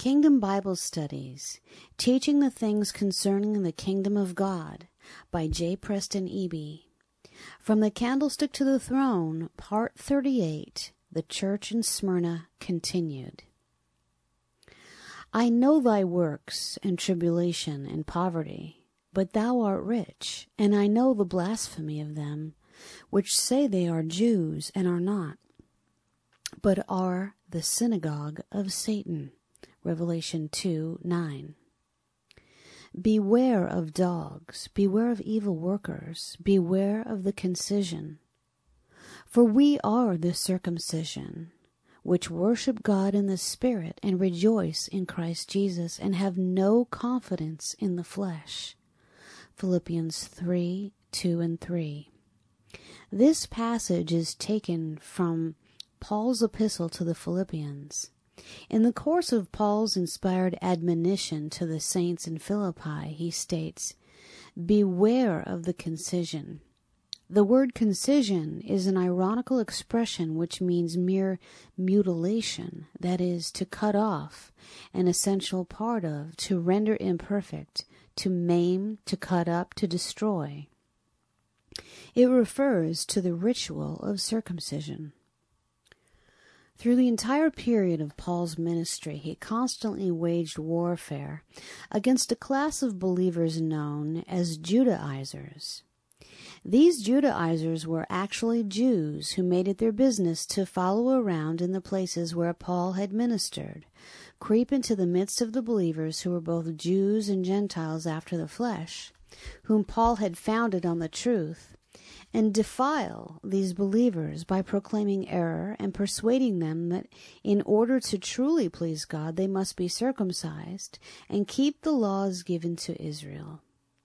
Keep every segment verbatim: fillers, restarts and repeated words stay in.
Kingdom Bible Studies, Teaching the Things Concerning the Kingdom of God by J. Preston Eby. From the Candlestick to the Throne, Part thirty-eight, The Church in Smyrna Continued. I know thy works, and tribulation, and poverty, but thou art rich, and I know the blasphemy of them, which say they are Jews, and are not, but are the synagogue of Satan. Revelation two nine. Beware of dogs, beware of evil workers, beware of the concision. For we are the circumcision, which worship God in the Spirit, and rejoice in Christ Jesus, and have no confidence in the flesh. Philippians three two and three. This passage is taken from Paul's epistle to the Philippians. In the course of Paul's inspired admonition to the saints in Philippi, he states, "Beware of the concision." The word concision is an ironical expression which means mere mutilation, that is, to cut off, an essential part of, to render imperfect, to maim, to cut up, to destroy. It refers to the ritual of circumcision. Through the entire period of Paul's ministry, he constantly waged warfare against a class of believers known as Judaizers. These Judaizers were actually Jews who made it their business to follow around in the places where Paul had ministered, creep into the midst of the believers who were both Jews and Gentiles after the flesh, whom Paul had founded on the truth, and defile these believers by proclaiming error and persuading them that in order to truly please God, they must be circumcised and keep the laws given to Israel.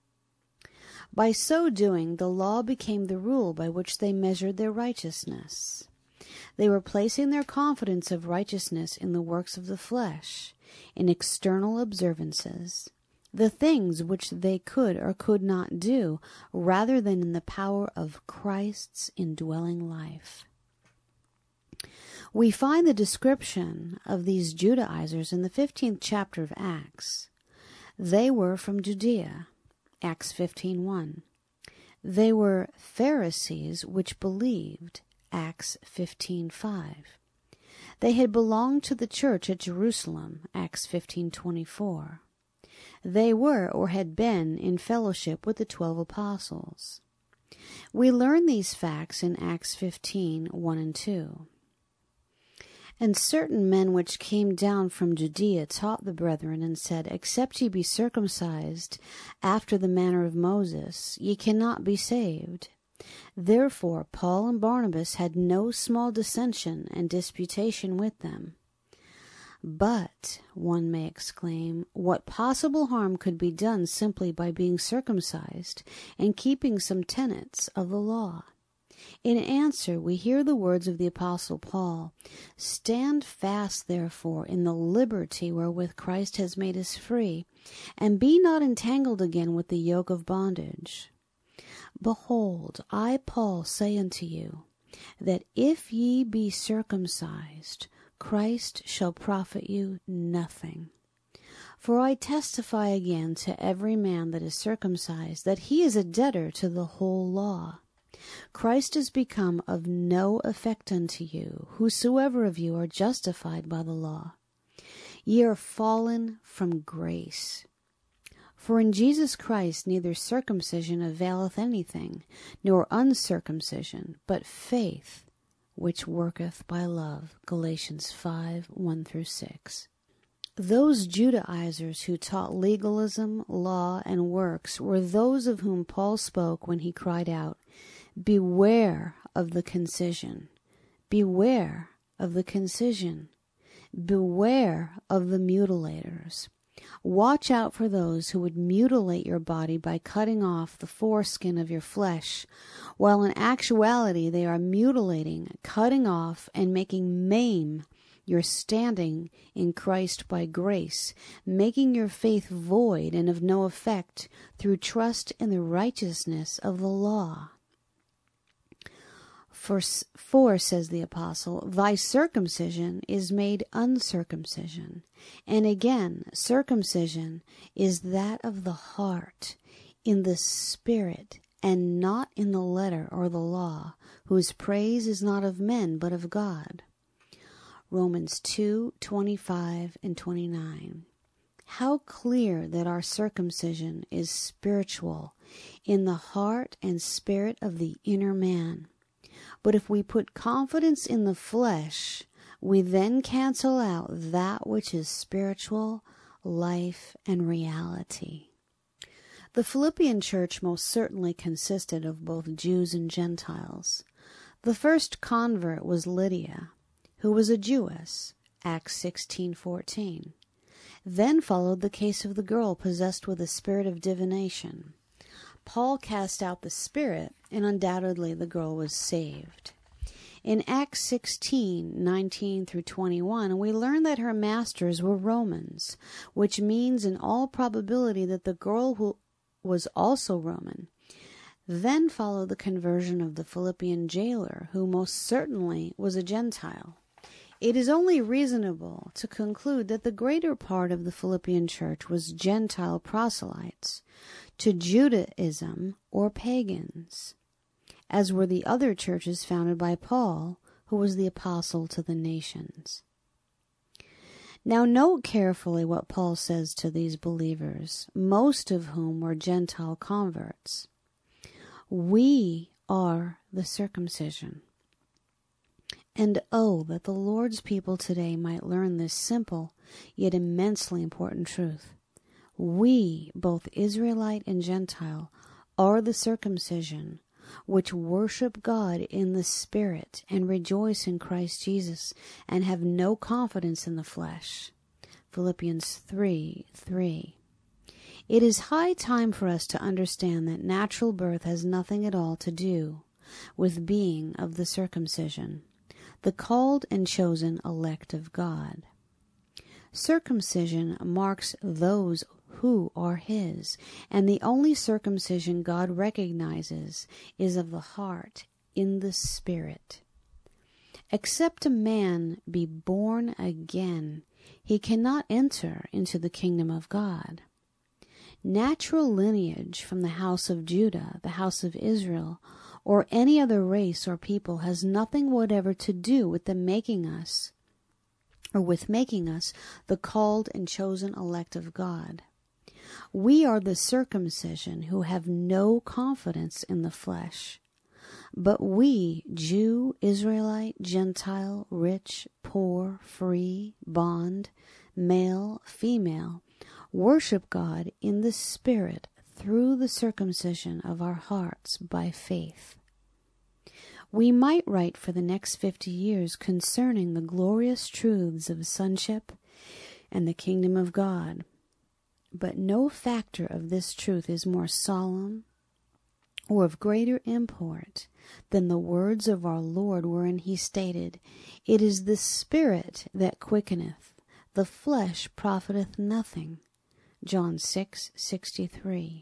By so doing, the law became the rule by which they measured their righteousness. They were placing their confidence of righteousness in the works of the flesh, in external observances, the things which they could or could not do, rather than in the power of Christ's indwelling life. We find the description of these Judaizers in the fifteenth chapter of Acts. They were from Judea, Acts fifteen one. They were Pharisees which believed, Acts fifteen five. They had belonged to the church at Jerusalem, Acts fifteen twenty-four. They were or had been in fellowship with the twelve apostles. We learn these facts in Acts fifteen one and two. And certain men which came down from Judea taught the brethren, and said, Except ye be circumcised after the manner of Moses, ye cannot be saved. Therefore Paul and Barnabas had no small dissension and disputation with them. But, one may exclaim, what possible harm could be done simply by being circumcised and keeping some tenets of the law? In answer, we hear the words of the Apostle Paul, Stand fast, therefore, in the liberty wherewith Christ has made us free, and be not entangled again with the yoke of bondage. Behold, I, Paul, say unto you, that if ye be circumcised, Christ shall profit you nothing. For I testify again to every man that is circumcised, that he is a debtor to the whole law. Christ is become of no effect unto you, whosoever of you are justified by the law. Ye are fallen from grace. For in Jesus Christ neither circumcision availeth anything, nor uncircumcision, but faith, which worketh by love. Galatians five one through six. Those Judaizers who taught legalism, law, and works were those of whom Paul spoke when he cried out, Beware of the concision. Beware of the concision. Beware of the mutilators. Watch out for those who would mutilate your body by cutting off the foreskin of your flesh, while in actuality they are mutilating, cutting off, and making maim your standing in Christ by grace, making your faith void and of no effect through trust in the righteousness of the law. For, for, says the apostle, thy circumcision is made uncircumcision. And again, circumcision is that of the heart, in the spirit, and not in the letter or the law, whose praise is not of men, but of God. Romans two, twenty-five and twenty-nine. How clear that our circumcision is spiritual, in the heart and spirit of the inner man. But if we put confidence in the flesh, we then cancel out that which is spiritual, life, and reality. The Philippian church most certainly consisted of both Jews and Gentiles. The first convert was Lydia, who was a Jewess, Acts sixteen fourteen. Then followed the case of the girl possessed with a spirit of divination. Paul cast out the spirit, and undoubtedly the girl was saved. In Acts sixteen, nineteen through twenty-one, we learn that her masters were Romans, which means in all probability that the girl who was also Roman. Then followed the conversion of the Philippian jailer, who most certainly was a Gentile. It is only reasonable to conclude that the greater part of the Philippian church was Gentile proselytes to Judaism or pagans, as were the other churches founded by Paul, who was the apostle to the nations. Now note carefully what Paul says to these believers, most of whom were Gentile converts. We are the circumcision. And oh, that the Lord's people today might learn this simple yet immensely important truth. We, both Israelite and Gentile, are the circumcision, which worship God in the Spirit and rejoice in Christ Jesus and have no confidence in the flesh. Philippians three three. It is high time for us to understand that natural birth has nothing at all to do with being of the circumcision, the called and chosen elect of God. Circumcision marks those who are His, and the only circumcision God recognizes is of the heart, in the Spirit. Except a man be born again, he cannot enter into the kingdom of God. Natural lineage from the house of Judah, the house of Israel, or any other race or people has nothing whatever to do with the making us, or with making us the called and chosen elect of God. We are the circumcision who have no confidence in the flesh. But we, Jew, Israelite, Gentile, rich, poor, free, bond, male, female, worship God in the Spirit through the circumcision of our hearts by faith. We might write for the next fifty years concerning the glorious truths of sonship and the kingdom of God, but no factor of this truth is more solemn or of greater import than the words of our Lord wherein He stated, "It is the Spirit that quickeneth, the flesh profiteth nothing." John six sixty-three.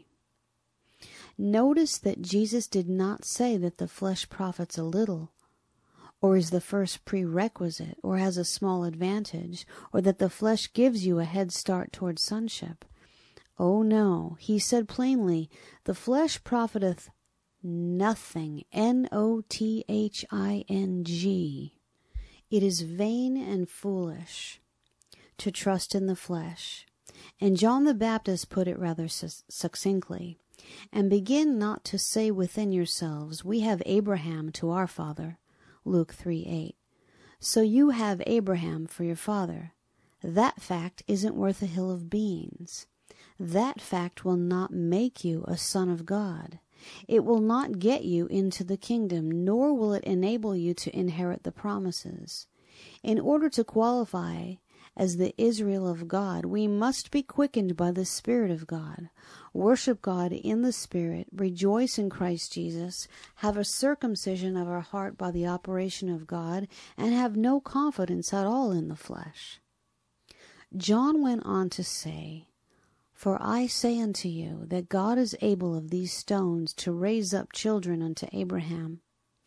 Notice that Jesus did not say that the flesh profits a little, or is the first prerequisite, or has a small advantage, or that the flesh gives you a head start toward sonship. Oh no, He said plainly, the flesh profiteth nothing, N O T H I N G. It is vain and foolish to trust in the flesh. And John the Baptist put it rather succinctly, and begin not to say within yourselves, we have Abraham to our father, Luke three eight. So you have Abraham for your father. That fact isn't worth a hill of beans. That fact will not make you a son of God. It will not get you into the kingdom, nor will it enable you to inherit the promises. In order to qualify as the Israel of God, we must be quickened by the Spirit of God, worship God in the Spirit, rejoice in Christ Jesus, have a circumcision of our heart by the operation of God, and have no confidence at all in the flesh. John went on to say, "For I say unto you, that God is able of these stones to raise up children unto Abraham.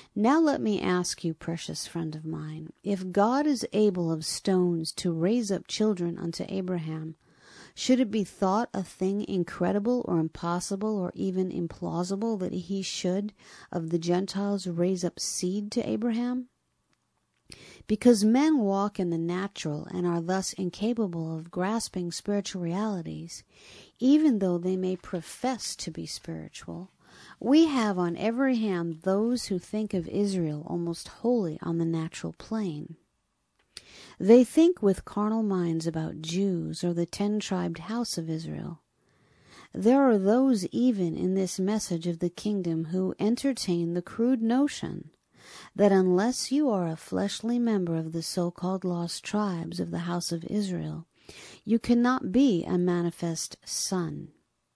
Now let me ask you, precious friend of mine, if God is able of stones to raise up children unto Abraham, should it be thought a thing incredible or impossible or even implausible that he should of the Gentiles raise up seed to Abraham? Because men walk in the natural and are thus incapable of grasping spiritual realities, even though they may profess to be spiritual, we have on every hand those who think of Israel almost wholly on the natural plane. They think with carnal minds about Jews or the ten-tribed house of Israel. There are those even in this message of the kingdom who entertain the crude notion that unless you are a fleshly member of the so-called lost tribes of the house of Israel, you cannot be a manifest son.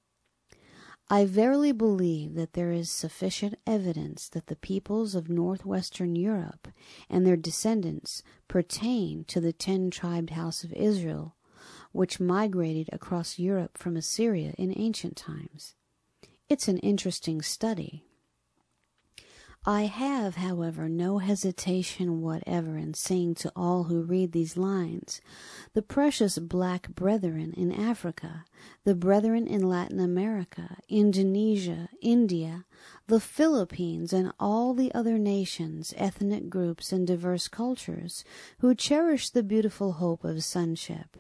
I verily believe that there is sufficient evidence that the peoples of northwestern Europe and their descendants pertain to the ten-tribed house of Israel, which migrated across Europe from Assyria in ancient times. It's an interesting study. I have, however, no hesitation whatever in saying to all who read these lines, the precious black brethren in Africa, the brethren in Latin America, Indonesia, India, the Philippines, and all the other nations, ethnic groups, and diverse cultures who cherish the beautiful hope of sonship.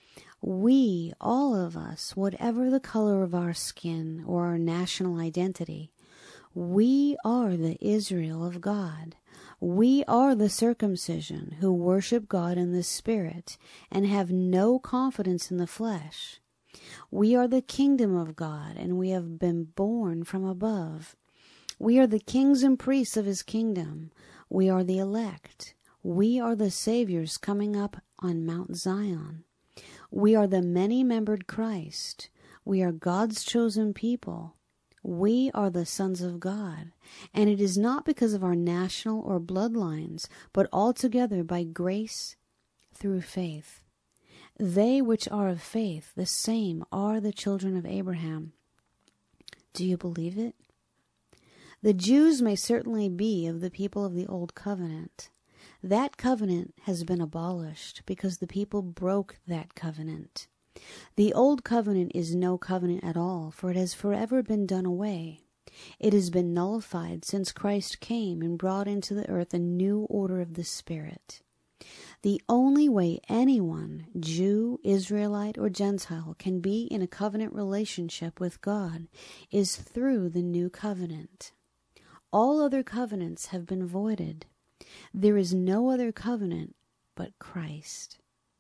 We, all of us, whatever the color of our skin or our national identity, we are the Israel of God. We are the circumcision who worship God in the Spirit and have no confidence in the flesh. We are the kingdom of God, and we have been born from above. We are the kings and priests of his kingdom. We are the elect. We are the saviors coming up on Mount Zion. We are the many-membered Christ. We are God's chosen people. We are the sons of God, and it is not because of our national or bloodlines, but altogether by grace through faith. They which are of faith, the same are the children of Abraham. Do you believe it? The Jews may certainly be of the people of the Old Covenant. That covenant has been abolished because the people broke that covenant. The Old Covenant is no covenant at all, for it has forever been done away. It has been nullified since Christ came and brought into the earth a new order of the Spirit. The only way anyone, Jew, Israelite, or Gentile, can be in a covenant relationship with God is through the new covenant. All other covenants have been voided. There is no other covenant but Christ.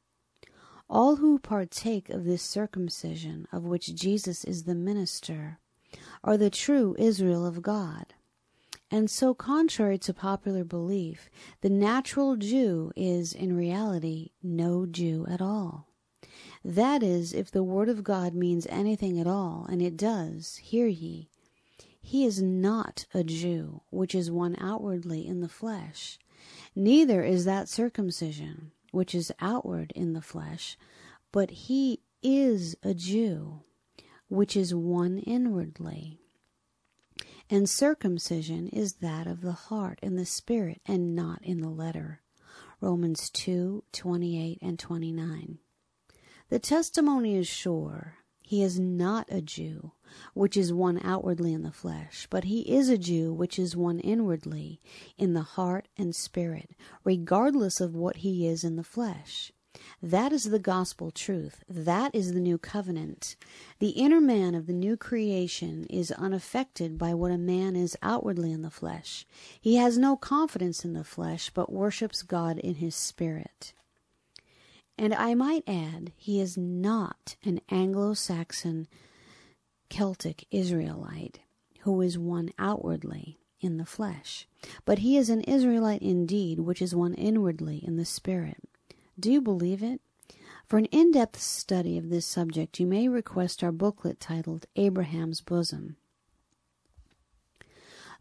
All who partake of this circumcision, of which Jesus is the minister, are the true Israel of God. And so, contrary to popular belief, the natural Jew is, in reality, no Jew at all. That is, if the word of God means anything at all, and it does, hear ye, he is not a Jew, which is one outwardly in the flesh. Neither is that circumcision, which is outward in the flesh, but he is a Jew, which is one inwardly. And circumcision is that of the heart and the spirit, and not in the letter. Romans two, twenty-eight and twenty-nine. The testimony is sure. He is not a Jew, which is one outwardly in the flesh, but he is a Jew, which is one inwardly, in the heart and spirit, regardless of what he is in the flesh. That is the gospel truth. That is the new covenant. The inner man of the new creation is unaffected by what a man is outwardly in the flesh. He has no confidence in the flesh, but worships God in his spirit. And I might add, he is not an Anglo-Saxon Celtic Israelite who is one outwardly in the flesh, but he is an Israelite indeed, which is one inwardly in the spirit. Do you believe it? For an in-depth study of this subject, you may request our booklet titled Abraham's Bosom.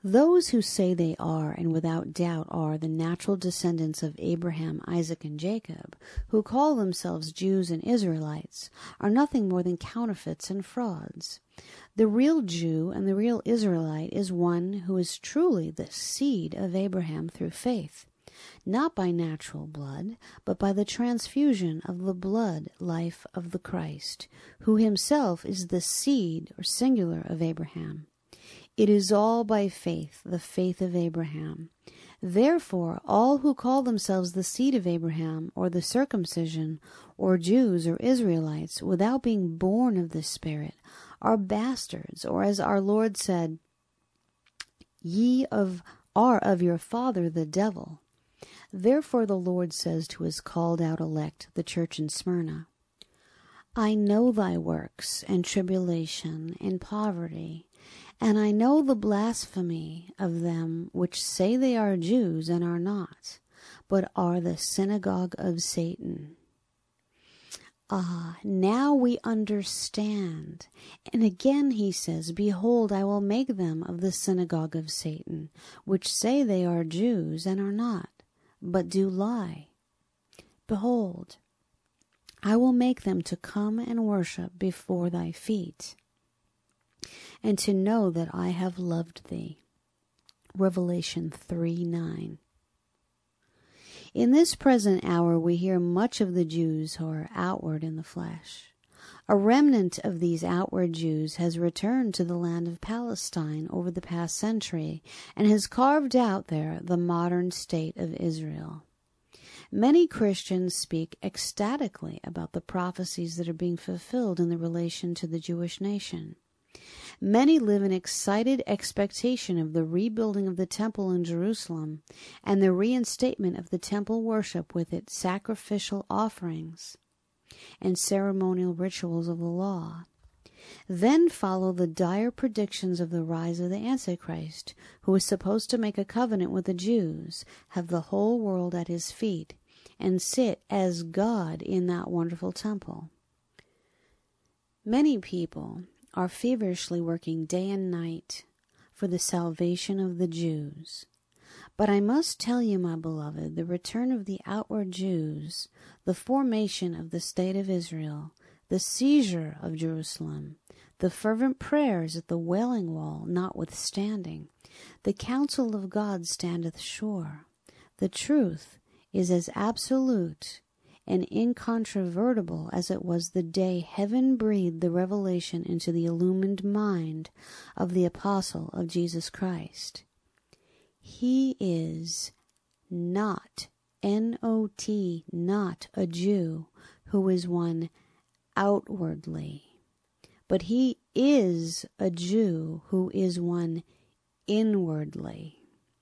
Those who say they are, and without doubt are, the natural descendants of Abraham, Isaac, and Jacob, who call themselves Jews and Israelites, are nothing more than counterfeits and frauds. The real Jew and the real Israelite is one who is truly the seed of Abraham through faith, not by natural blood, but by the transfusion of the blood life of the Christ, who himself is the seed, or singular, of Abraham. It is all by faith, the faith of Abraham. Therefore, all who call themselves the seed of Abraham, or the circumcision, or Jews or Israelites, without being born of the Spirit, are bastards, or as our Lord said, ye of are of your father the devil. Therefore the Lord says to his called out elect, the church in Smyrna, I know thy works, and tribulation, and poverty, and I know the blasphemy of them which say they are Jews and are not, but are the synagogue of Satan. Ah, now we understand. And again he says, behold, I will make them of the synagogue of Satan, which say they are Jews and are not, but do lie. Behold, I will make them to come and worship before thy feet, and to know that I have loved thee. Revelation three nine. In this present hour we hear much of the Jews who are outward in the flesh. A remnant of these outward Jews has returned to the land of Palestine over the past century and has carved out there the modern state of Israel. Many Christians speak ecstatically about the prophecies that are being fulfilled in the relation to the Jewish nation. Many live in excited expectation of the rebuilding of the temple in Jerusalem and the reinstatement of the temple worship with its sacrificial offerings and ceremonial rituals of the law. Then follow the dire predictions of the rise of the Antichrist, who is supposed to make a covenant with the Jews, have the whole world at his feet, and sit as God in that wonderful temple. Many people are feverishly working day and night for the salvation of the Jews. But I must tell you, my beloved, the return of the outward Jews, the formation of the state of Israel, the seizure of Jerusalem, the fervent prayers at the Wailing Wall notwithstanding, the counsel of God standeth sure. The truth is as absolute and incontrovertible as it was the day heaven breathed the revelation into the illumined mind of the apostle of Jesus Christ. He is not, N O T, not a Jew who is one outwardly, but he is a Jew who is one inwardly.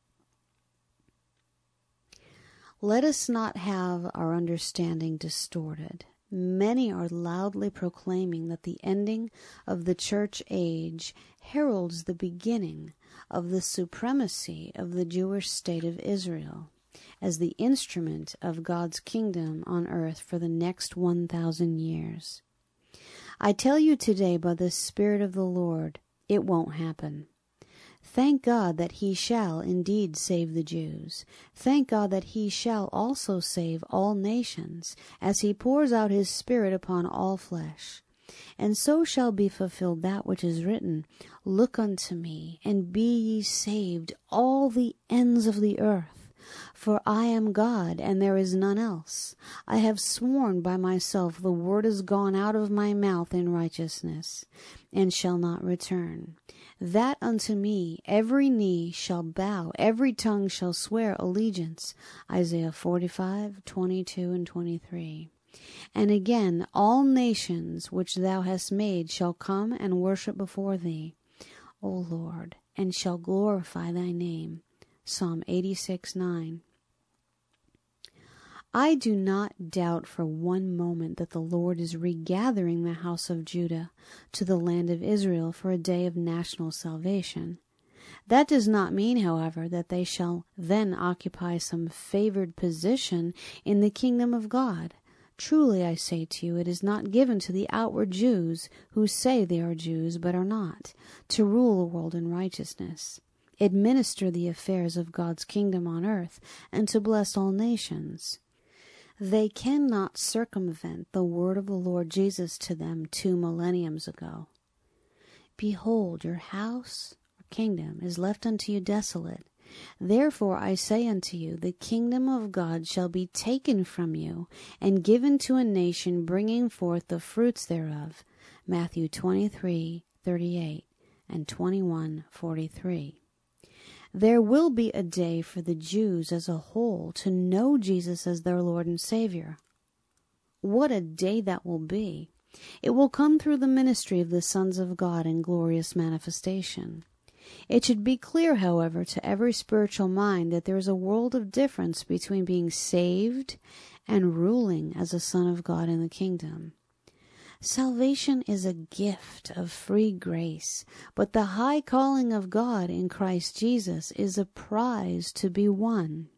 Let us not have our understanding distorted. Many are loudly proclaiming that the ending of the church age heralds the beginning of the supremacy of the Jewish state of Israel as the instrument of God's kingdom on earth for the next one thousand years. I tell you today by the Spirit of the Lord, it won't happen. Thank God that he shall indeed save the Jews. Thank God that he shall also save all nations, as he pours out his Spirit upon all flesh. And so shall be fulfilled that which is written, Look unto me, and be ye saved, all the ends of the earth. For I am God, and there is none else. I have sworn by myself, the word is gone out of my mouth in righteousness, and shall not return. That unto me every knee shall bow, every tongue shall swear allegiance. Isaiah forty-five, twenty-two and twenty-three. And again, all nations which thou hast made shall come and worship before thee, O Lord, and shall glorify thy name. Psalm eighty-six, nine. I do not doubt for one moment that the Lord is regathering the house of Judah to the land of Israel for a day of national salvation. That does not mean, however, that they shall then occupy some favored position in the kingdom of God. Truly, I say to you, it is not given to the outward Jews, who say they are Jews but are not, to rule the world in righteousness. administer the affairs of God's kingdom on earth, and to bless all nations. They cannot circumvent the word of the Lord Jesus to them two millenniums ago. Behold, your house or kingdom is left unto you desolate. Therefore I say unto you, the kingdom of God shall be taken from you, and given to a nation bringing forth the fruits thereof. Matthew twenty-three thirty-eight and twenty-one forty-three. There will be a day for the Jews as a whole to know Jesus as their Lord and Savior. What a day that will be! It will come through the ministry of the sons of God in glorious manifestation. It should be clear, however, to every spiritual mind that there is a world of difference between being saved and ruling as a son of God in the kingdom. Salvation is a gift of free grace, but the high calling of God in Christ Jesus is a prize to be won.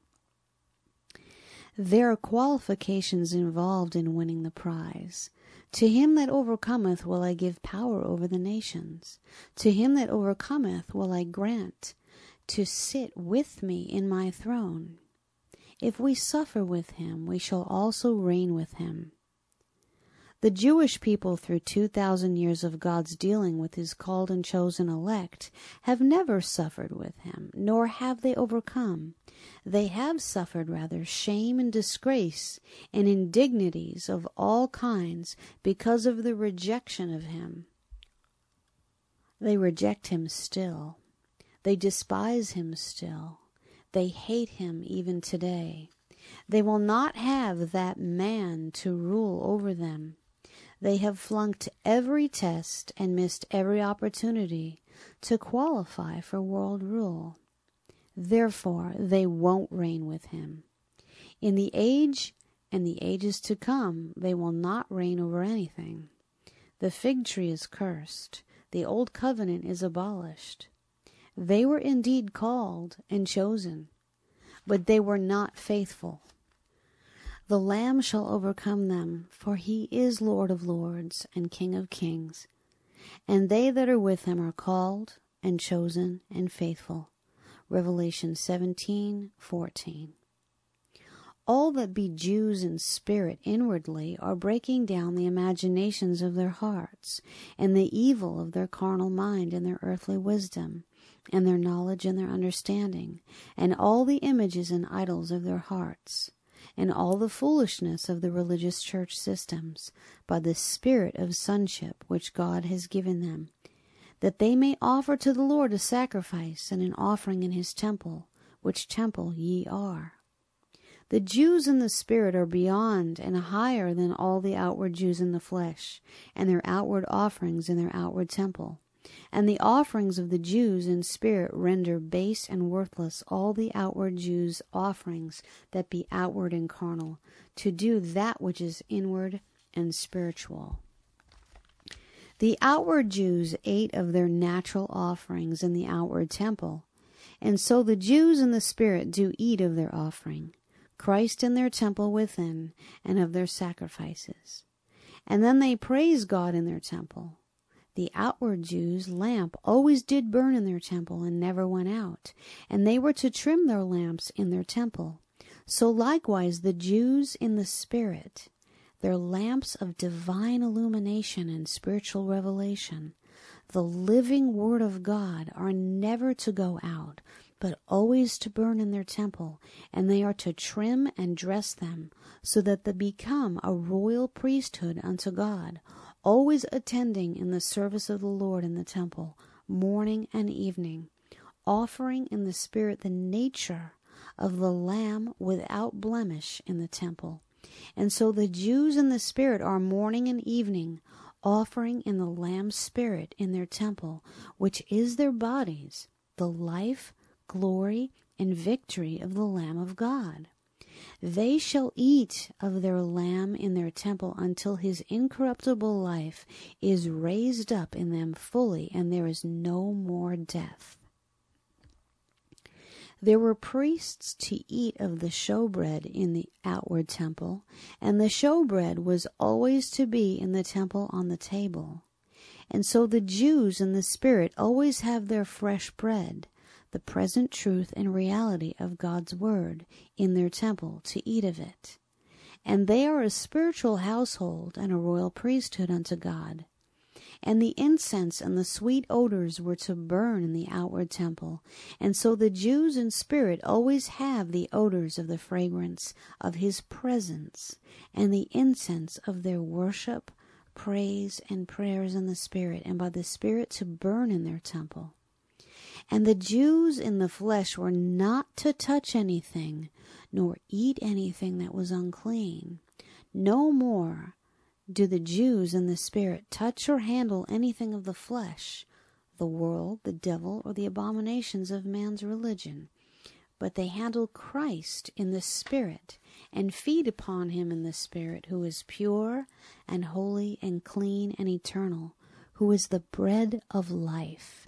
There are qualifications involved in winning the prize. To him that overcometh will I give power over the nations. To him that overcometh will I grant to sit with me in my throne. If we suffer with him, we shall also reign with him. The Jewish people, through two thousand years of God's dealing with his called and chosen elect, have never suffered with him, nor have they overcome. They have suffered, rather, shame and disgrace and indignities of all kinds because of the rejection of him. They reject him still. They despise him still. They hate him even today. They will not have that man to rule over them. They have flunked every test and missed every opportunity to qualify for world rule. Therefore, they won't reign with him. In the age and the ages to come, they will not reign over anything. The fig tree is cursed. The old covenant is abolished. They were indeed called and chosen, but they were not faithful. The Lamb shall overcome them, for he is Lord of lords and King of kings. And they that are with him are called and chosen and faithful. Revelation seventeen fourteen. All that be Jews in spirit inwardly are breaking down the imaginations of their hearts, and the evil of their carnal mind and their earthly wisdom, and their knowledge and their understanding, and all the images and idols of their hearts, and all the foolishness of the religious church systems, by the spirit of sonship which God has given them, that they may offer to the Lord a sacrifice and an offering in his temple, which temple ye are. The Jews in the spirit are beyond and higher than all the outward Jews in the flesh, and their outward offerings in their outward temple. And the offerings of the Jews in spirit render base and worthless all the outward Jews' offerings that be outward and carnal, to do that which is inward and spiritual. The outward Jews ate of their natural offerings in the outward temple, and so the Jews in the spirit do eat of their offering, Christ in their temple within, and of their sacrifices. And then they praise God in their temple. The outward Jews' lamp always did burn in their temple and never went out, and they were to trim their lamps in their temple. So likewise the Jews in the spirit, their lamps of divine illumination and spiritual revelation, the living word of God, are never to go out, but always to burn in their temple, and they are to trim and dress them, so that they become a royal priesthood unto God, always attending in the service of the Lord in the temple, morning and evening, offering in the spirit the nature of the Lamb without blemish in the temple. And so the Jews in the spirit are morning and evening, offering in the Lamb's spirit in their temple, which is their bodies, the life, glory, and victory of the Lamb of God. They shall eat of their Lamb in their temple until his incorruptible life is raised up in them fully, and there is no more death. There were priests to eat of the showbread in the outward temple, and the showbread was always to be in the temple on the table. And so the Jews in the spirit always have their fresh bread, the present truth and reality of God's word in their temple to eat of it. And they are a spiritual household and a royal priesthood unto God. And the incense and the sweet odors were to burn in the outward temple. And so the Jews in spirit always have the odors of the fragrance of his presence and the incense of their worship, praise, and prayers in the Spirit, and by the Spirit to burn in their temple. And the Jews in the flesh were not to touch anything, nor eat anything that was unclean. No more do the Jews in the Spirit touch or handle anything of the flesh, the world, the devil, or the abominations of man's religion. But they handle Christ in the Spirit, and feed upon him in the Spirit, who is pure and holy and clean and eternal, who is the bread of life.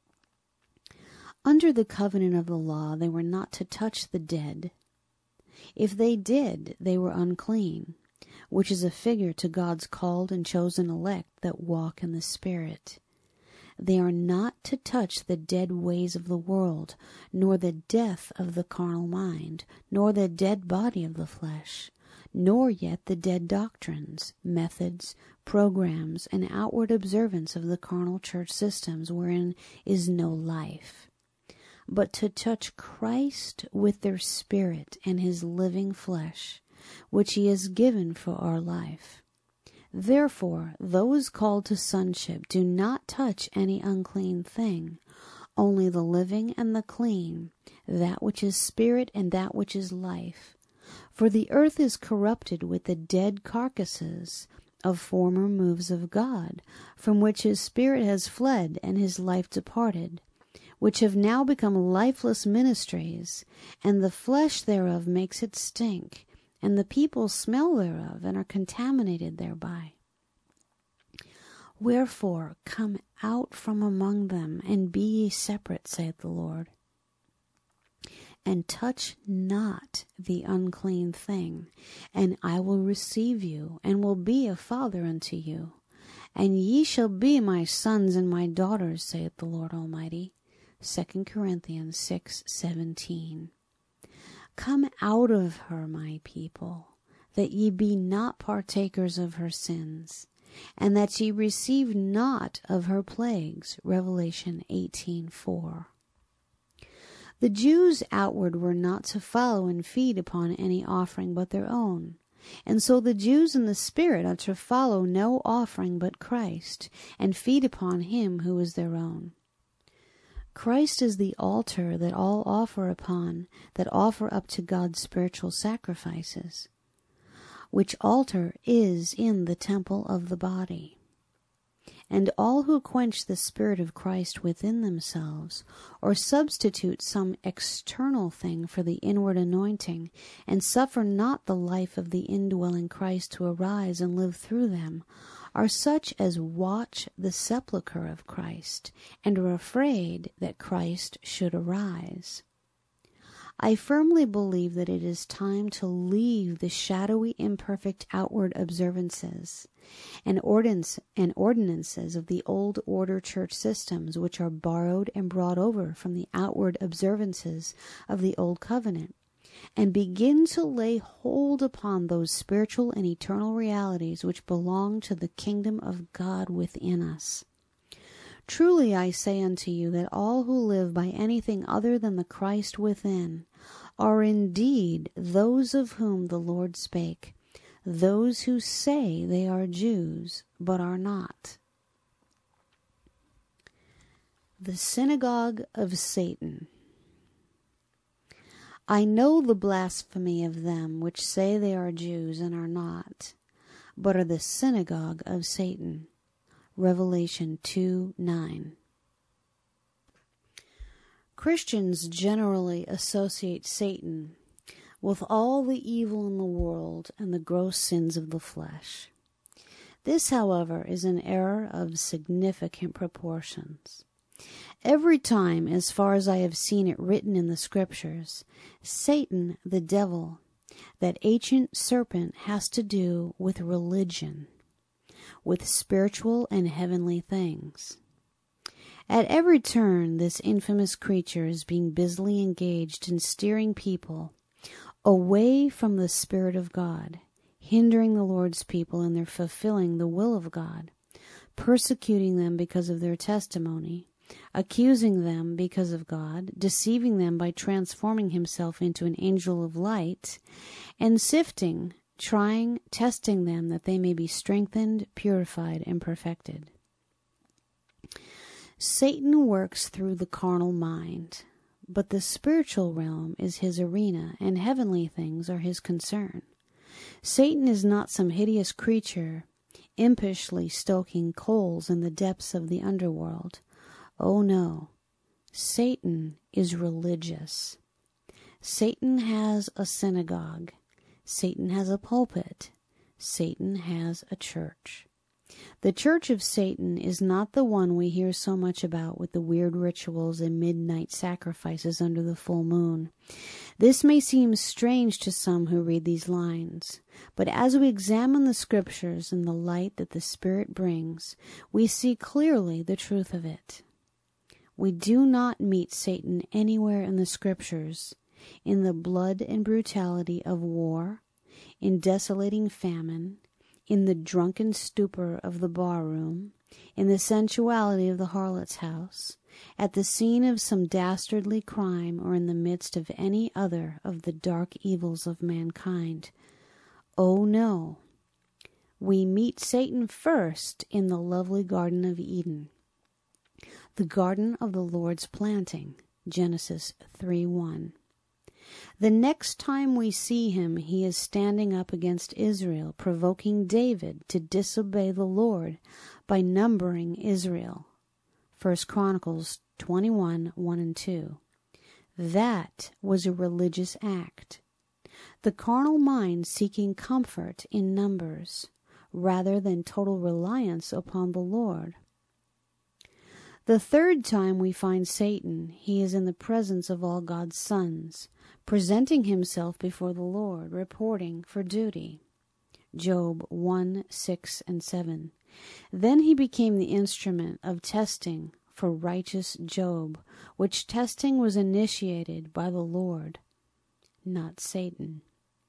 Under the covenant of the law, they were not to touch the dead. If they did, they were unclean, which is a figure to God's called and chosen elect that walk in the Spirit. They are not to touch the dead ways of the world, nor the death of the carnal mind, nor the dead body of the flesh, nor yet the dead doctrines, methods, programs, and outward observance of the carnal church systems wherein is no life, but to touch Christ with their spirit and his living flesh, which he has given for our life. Therefore, those called to sonship do not touch any unclean thing, only the living and the clean, that which is spirit and that which is life. For the earth is corrupted with the dead carcasses of former moves of God, from which his spirit has fled and his life departed, which have now become lifeless ministries, and the flesh thereof makes it stink, and the people smell thereof, and are contaminated thereby. Wherefore come out from among them, and be ye separate, saith the Lord, and touch not the unclean thing, and I will receive you, and will be a father unto you, and ye shall be my sons and my daughters, saith the Lord Almighty. Second Corinthians six seventeen. Come out of her, my people, that ye be not partakers of her sins, and that ye receive not of her plagues. Revelation eighteen four. The Jews outward were not to follow and feed upon any offering but their own, and so the Jews in the Spirit are to follow no offering but Christ, and feed upon him who is their own. Christ is the altar that all offer upon, that offer up to God spiritual sacrifices, which altar is in the temple of the body. And all who quench the Spirit of Christ within themselves, or substitute some external thing for the inward anointing, and suffer not the life of the indwelling Christ to arise and live through them, are such as watch the sepulchre of Christ, and are afraid that Christ should arise. I firmly believe that it is time to leave the shadowy, imperfect outward observances and ordinance and ordinances of the old order church systems, which are borrowed and brought over from the outward observances of the old covenant, and begin to lay hold upon those spiritual and eternal realities which belong to the kingdom of God within us. Truly I say unto you that all who live by anything other than the Christ within are indeed those of whom the Lord spake, those who say they are Jews, but are not. The synagogue of Satan. I know the blasphemy of them which say they are Jews and are not, but are the synagogue of Satan. Revelation two nine. Christians generally associate Satan with all the evil in the world and the gross sins of the flesh. This, however, is an error of significant proportions. Every time, as far as I have seen it written in the Scriptures, Satan, the devil, that ancient serpent, has to do with religion, with spiritual and heavenly things. At every turn, this infamous creature is being busily engaged in steering people away from the Spirit of God, hindering the Lord's people in their fulfilling the will of God, persecuting them because of their testimony, accusing them because of God, deceiving them by transforming himself into an angel of light, and sifting, trying, testing them that they may be strengthened, purified, and perfected. Satan works through the carnal mind, but the spiritual realm is his arena, and heavenly things are his concern. Satan is not some hideous creature impishly stoking coals in the depths of the underworld. Oh no, Satan is religious. Satan has a synagogue. Satan has a pulpit. Satan has a church. The church of Satan is not the one we hear so much about with the weird rituals and midnight sacrifices under the full moon. This may seem strange to some who read these lines, but as we examine the scriptures in the light that the Spirit brings, we see clearly the truth of it. We do not meet Satan anywhere in the scriptures, in the blood and brutality of war, in desolating famine, in the drunken stupor of the barroom, in the sensuality of the harlot's house, at the scene of some dastardly crime, or in the midst of any other of the dark evils of mankind. Oh no! We meet Satan first in the lovely Garden of Eden, the garden of the Lord's planting, Genesis three one. The next time we see him, he is standing up against Israel, provoking David to disobey the Lord by numbering Israel. First Chronicles twenty-one, one and two. That was a religious act. The carnal mind seeking comfort in numbers, rather than total reliance upon the Lord. The third time we find Satan, he is in the presence of all God's sons, presenting himself before the Lord, reporting for duty. Job one, six, and seven. Then he became the instrument of testing for righteous Job, which testing was initiated by the Lord, not Satan.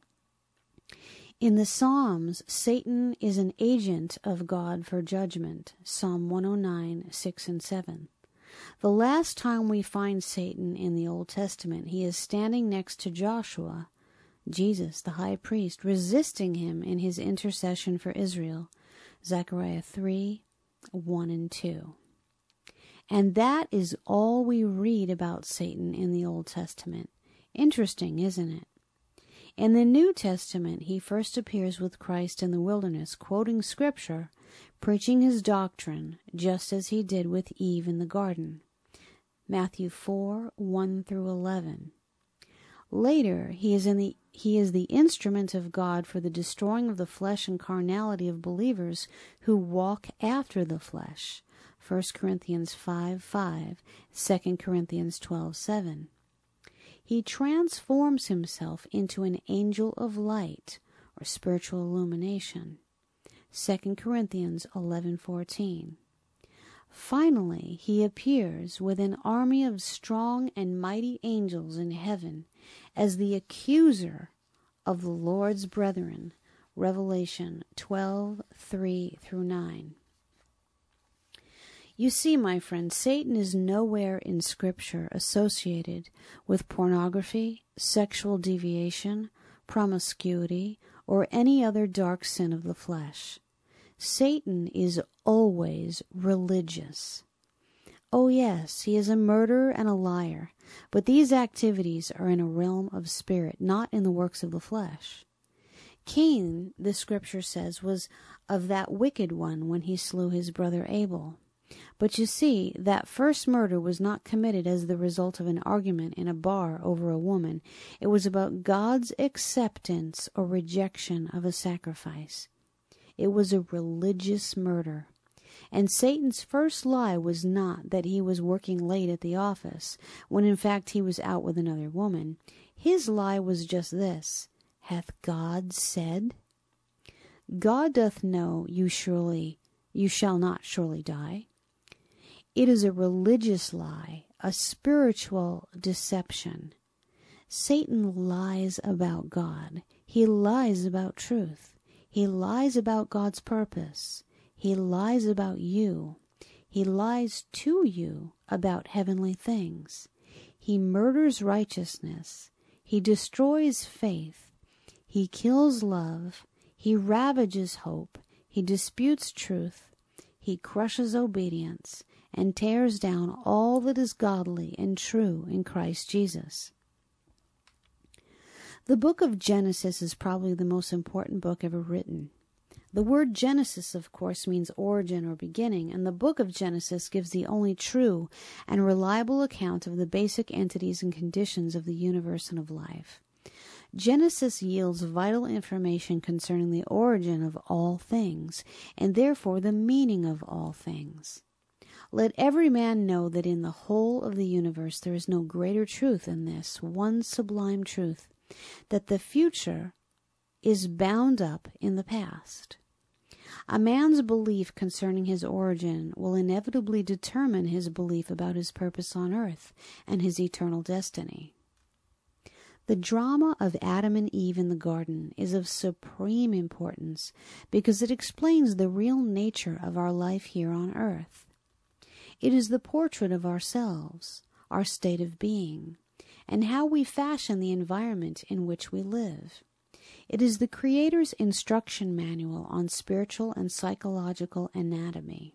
In the Psalms, Satan is an agent of God for judgment, Psalm one oh nine, six and seven. The last time we find Satan in the Old Testament, he is standing next to Joshua, Jesus, the high priest, resisting him in his intercession for Israel, Zechariah three, one and two. And that is all we read about Satan in the Old Testament. Interesting, isn't it? In the New Testament, he first appears with Christ in the wilderness, quoting Scripture, preaching his doctrine, just as he did with Eve in the garden. Matthew four, one through eleven. Later, he is in the he is the instrument of God for the destroying of the flesh and carnality of believers who walk after the flesh. First Corinthians five, five, Second Corinthians twelve, seven. He transforms himself into an angel of light, or spiritual illumination. Second Corinthians eleven, fourteen. Finally, he appears with an army of strong and mighty angels in heaven as the accuser of the Lord's brethren. Revelation twelve, three through nine. You see, my friend, Satan is nowhere in Scripture associated with pornography, sexual deviation, promiscuity, or any other dark sin of the flesh. Satan is always religious. Oh yes, he is a murderer and a liar, but these activities are in a realm of spirit, not in the works of the flesh. Cain, the Scripture says, was of that wicked one when he slew his brother Abel. But you see, that first murder was not committed as the result of an argument in a bar over a woman. It was about God's acceptance or rejection of a sacrifice. It was a religious murder. And Satan's first lie was not that he was working late at the office, when in fact he was out with another woman. His lie was just this: hath God said? God doth know you surely, you shall not surely die. It is a religious lie, a spiritual deception. Satan lies about God. He lies about truth. He lies about God's purpose. He lies about you. He lies to you about heavenly things. He murders righteousness. He destroys faith. He kills love. He ravages hope. He disputes truth. He crushes obedience and tears down all that is godly and true in Christ Jesus. The book of Genesis is probably the most important book ever written. The word Genesis, of course, means origin or beginning, and the book of Genesis gives the only true and reliable account of the basic entities and conditions of the universe and of life. Genesis yields vital information concerning the origin of all things, and therefore the meaning of all things. Let every man know that in the whole of the universe there is no greater truth than this, one sublime truth, that the future is bound up in the past. A man's belief concerning his origin will inevitably determine his belief about his purpose on earth and his eternal destiny. The drama of Adam and Eve in the garden is of supreme importance because it explains the real nature of our life here on earth. It is the portrait of ourselves, our state of being, and how we fashion the environment in which we live. It is the Creator's instruction manual on spiritual and psychological anatomy.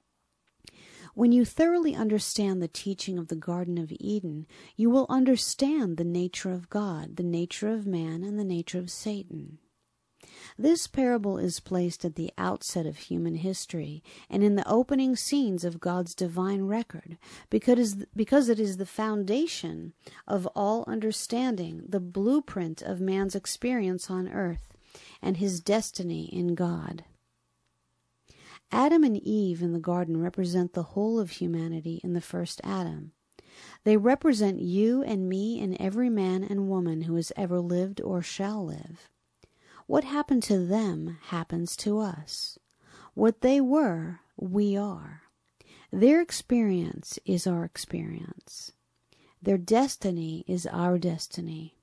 When you thoroughly understand the teaching of the Garden of Eden, you will understand the nature of God, the nature of man, and the nature of Satan. This parable is placed at the outset of human history and in the opening scenes of God's divine record because, because it is the foundation of all understanding, the blueprint of man's experience on earth and his destiny in God. Adam and Eve in the garden represent the whole of humanity in the first Adam. They represent you and me and every man and woman who has ever lived or shall live. What happened to them happens to us. What they were, we are. Their experience is our experience. Their destiny is our destiny.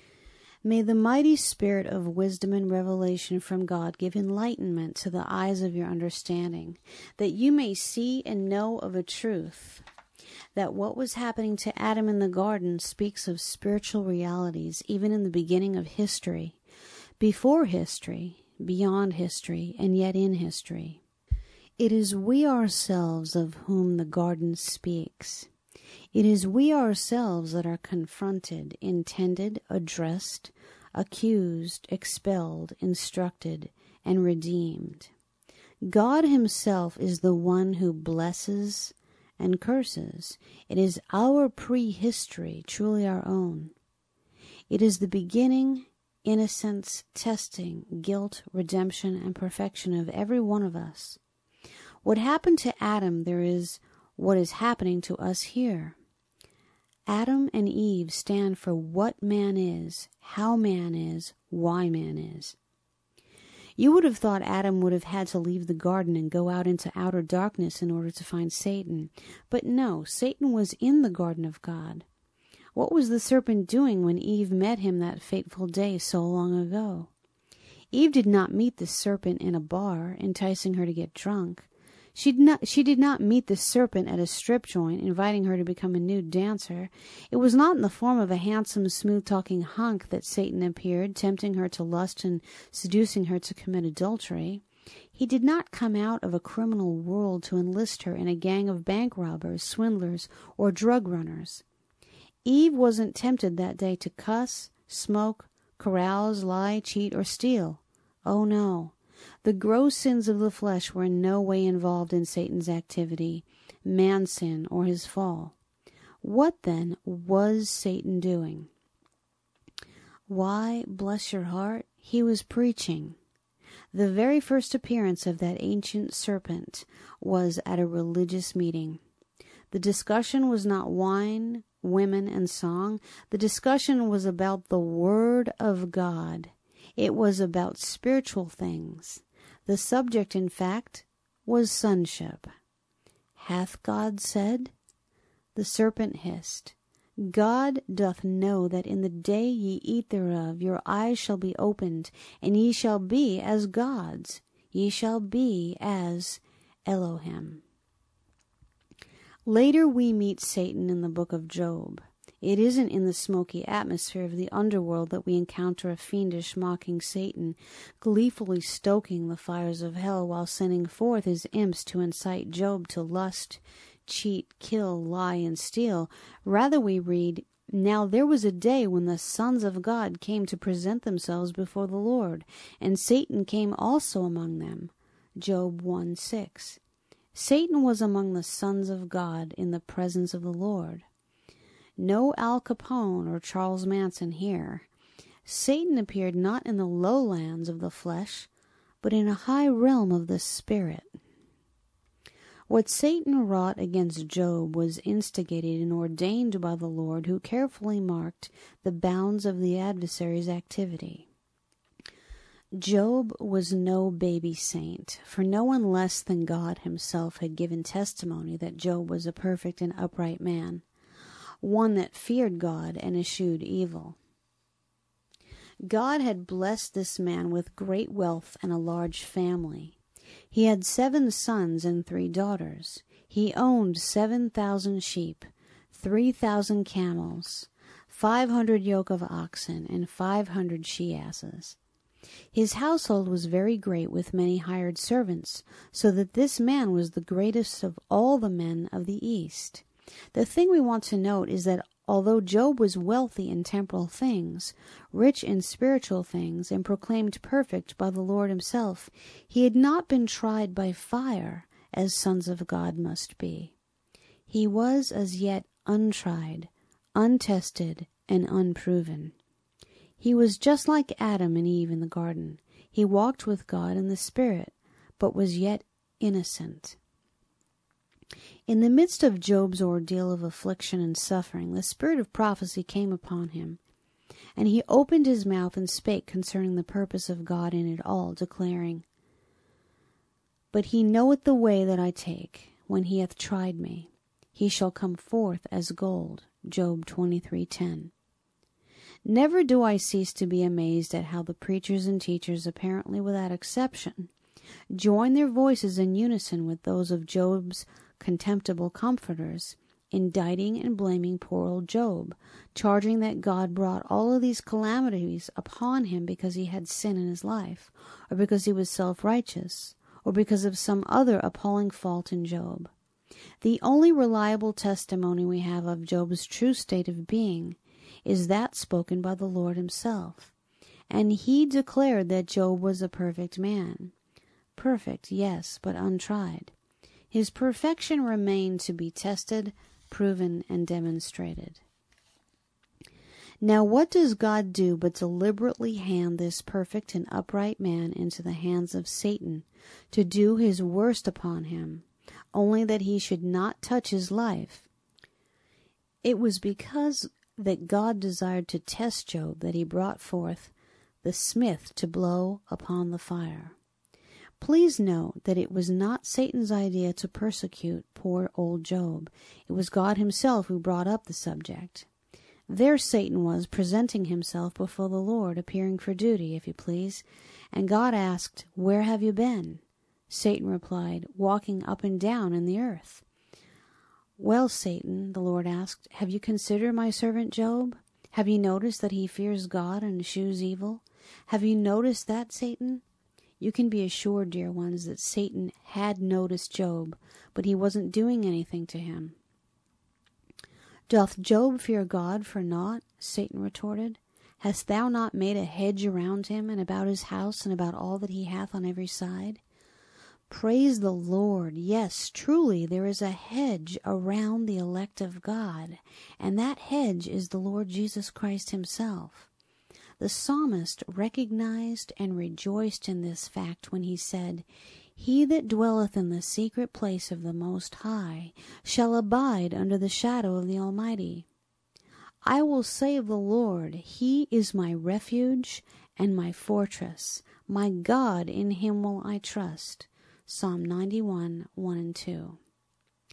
May the mighty spirit of wisdom and revelation from God give enlightenment to the eyes of your understanding, that you may see and know of a truth, that what was happening to Adam in the garden speaks of spiritual realities even in the beginning of history, before history, beyond history, and yet in history. It is we ourselves of whom the garden speaks. It is we ourselves that are confronted, intended, addressed, accused, expelled, instructed, and redeemed. God himself is the one who blesses and curses. It is our prehistory, truly our own. It is the beginning, innocence, testing, guilt, redemption, and perfection of every one of us. What happened to Adam, there is what is happening to us here. Adam and Eve stand for what man is, how man is, why man is. You would have thought Adam would have had to leave the garden and go out into outer darkness in order to find Satan. But no, Satan was in the garden of God. What was the serpent doing when Eve met him that fateful day so long ago? Eve did not meet the serpent in a bar, enticing her to get drunk. She did not, she did not meet the serpent at a strip joint, inviting her to become a nude dancer. It was not in the form of a handsome, smooth-talking hunk that Satan appeared, tempting her to lust and seducing her to commit adultery. He did not come out of a criminal world to enlist her in a gang of bank robbers, swindlers, or drug runners. Eve wasn't tempted that day to cuss, smoke, carouse, lie, cheat, or steal. Oh, no. The gross sins of the flesh were in no way involved in Satan's activity, man's sin, or his fall. What, then, was Satan doing? Why, bless your heart, he was preaching. The very first appearance of that ancient serpent was at a religious meeting. The discussion was not wine, women, and song. The discussion was about the Word of God. It was about spiritual things. The subject, in fact, was sonship. Hath God said? The serpent hissed, God doth know that in the day ye eat thereof your eyes shall be opened, and ye shall be as gods, ye shall be as Elohim. Later we meet Satan in the book of Job. It isn't in the smoky atmosphere of the underworld that we encounter a fiendish, mocking Satan, gleefully stoking the fires of hell while sending forth his imps to incite Job to lust, cheat, kill, lie, and steal. Rather we read, Now there was a day when the sons of God came to present themselves before the Lord, and Satan came also among them. Job one six. Satan was among the sons of God in the presence of the Lord. No Al Capone or Charles Manson here. Satan appeared not in the lowlands of the flesh, but in a high realm of the spirit. What Satan wrought against Job was instigated and ordained by the Lord, who carefully marked the bounds of the adversary's activity. Job was no baby saint, for no one less than God himself had given testimony that Job was a perfect and upright man, one that feared God and eschewed evil. God had blessed this man with great wealth and a large family. He had seven sons and three daughters. He owned seven thousand sheep, three thousand camels, five hundred yoke of oxen, and five hundred she-asses. His household was very great, with many hired servants, so that this man was the greatest of all the men of the East. The thing we want to note is that although Job was wealthy in temporal things, rich in spiritual things, and proclaimed perfect by the Lord himself, he had not been tried by fire, as sons of God must be. He was as yet untried, untested, and unproven. He was just like Adam and Eve in the garden. He walked with God in the Spirit, but was yet innocent. In the midst of Job's ordeal of affliction and suffering, the spirit of prophecy came upon him, and he opened his mouth and spake concerning the purpose of God in it all, declaring, But he knoweth the way that I take. When he hath tried me, he shall come forth as gold. Job twenty-three ten. Never do I cease to be amazed at how the preachers and teachers, apparently without exception, join their voices in unison with those of Job's contemptible comforters, indicting and blaming poor old Job, charging that God brought all of these calamities upon him because he had sin in his life, or because he was self-righteous, or because of some other appalling fault in Job. The only reliable testimony we have of Job's true state of being is that spoken by the Lord himself, and he declared that Job was a perfect man. Perfect, yes, but untried. His perfection remained to be tested, proven, and demonstrated. Now what does God do but deliberately hand this perfect and upright man into the hands of Satan to do his worst upon him, only that he should not touch his life? It was because that God desired to test Job that he brought forth the smith to blow upon the fire. Please note that it was not Satan's idea to persecute poor old Job. It was God himself who brought up the subject. There Satan was, presenting himself before the Lord, appearing for duty, if you please, and God asked, Where have you been? Satan replied, Walking up and down in the earth. Well, Satan, the Lord asked, have you considered my servant Job? Have you noticed that he fears God and eschews evil? Have you noticed that, Satan? You can be assured, dear ones, that Satan had noticed Job, but he wasn't doing anything to him. Doth Job fear God for naught? Satan retorted. Hast thou not made a hedge around him, and about his house, and about all that he hath on every side? Praise the Lord. Yes, truly, there is a hedge around the elect of God, and that hedge is the Lord Jesus Christ himself. The psalmist recognized and rejoiced in this fact when he said, He that dwelleth in the secret place of the Most High shall abide under the shadow of the Almighty. I will say of the Lord, He is my refuge and my fortress. My God, in him will I trust. Psalm ninety-one, one and two.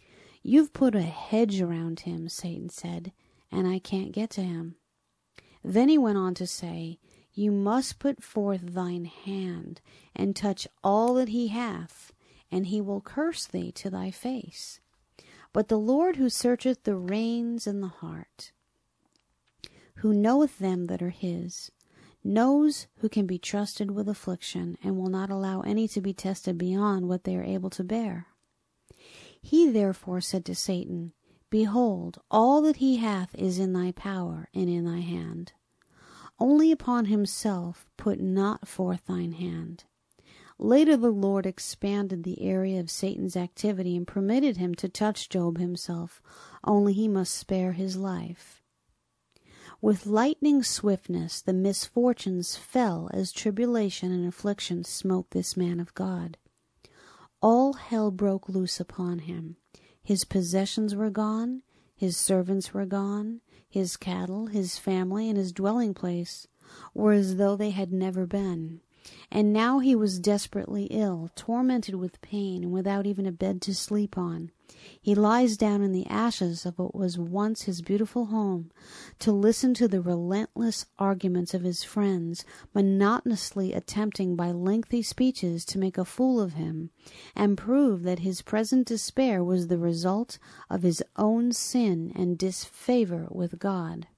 "You've put a hedge around him," Satan said, "and I can't get to him." Then he went on to say, "You must put forth thine hand, and touch all that he hath, and he will curse thee to thy face. But the Lord who searcheth the reins and the heart, who knoweth them that are his, knows who can be trusted with affliction, and will not allow any to be tested beyond what they are able to bear. He therefore said to Satan, Behold, all that he hath is in thy power and in thy hand. Only upon himself put not forth thine hand." Later the Lord expanded the area of Satan's activity and permitted him to touch Job himself, only he must spare his life. With lightning swiftness the misfortunes fell as tribulation and affliction smote this man of God. All hell broke loose upon him. His possessions were gone, his servants were gone, his cattle, his family, and his dwelling place were as though they had never been. And now he was desperately ill, tormented with pain, and without even a bed to sleep on. He lies down in the ashes of what was once his beautiful home, to listen to the relentless arguments of his friends, monotonously attempting by lengthy speeches to make a fool of him, and prove that his present despair was the result of his own sin and disfavor with God.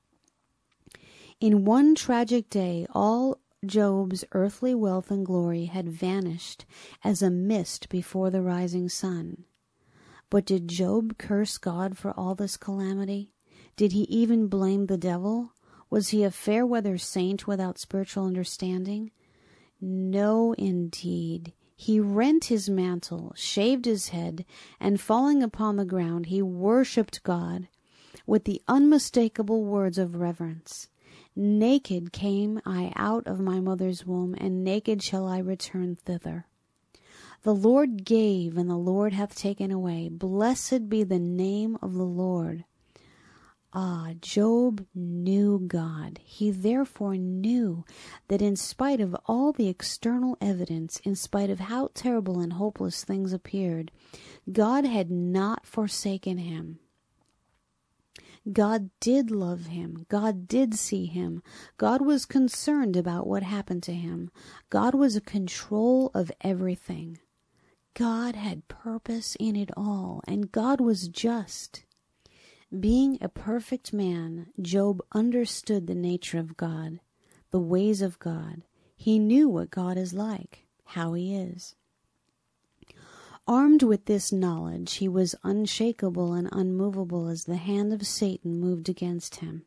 In one tragic day, all Job's earthly wealth and glory had vanished as a mist before the rising sun. But did Job curse God for all this calamity? Did he even blame the devil? Was he a fair-weather saint without spiritual understanding? No, indeed. He rent his mantle, shaved his head, and falling upon the ground, he worshipped God with the unmistakable words of reverence. Naked came I out of my mother's womb, and naked shall I return thither. The Lord gave, and the Lord hath taken away. Blessed be the name of the Lord. Ah, Job knew God. He therefore knew that in spite of all the external evidence, in spite of how terrible and hopeless things appeared, God had not forsaken him. God did love him. God did see him. God was concerned about what happened to him. God was in control of everything. God had purpose in it all, and God was just. Being a perfect man, Job understood the nature of God, the ways of God. He knew what God is like, how he is. Armed with this knowledge, he was unshakable and unmovable as the hand of Satan moved against him.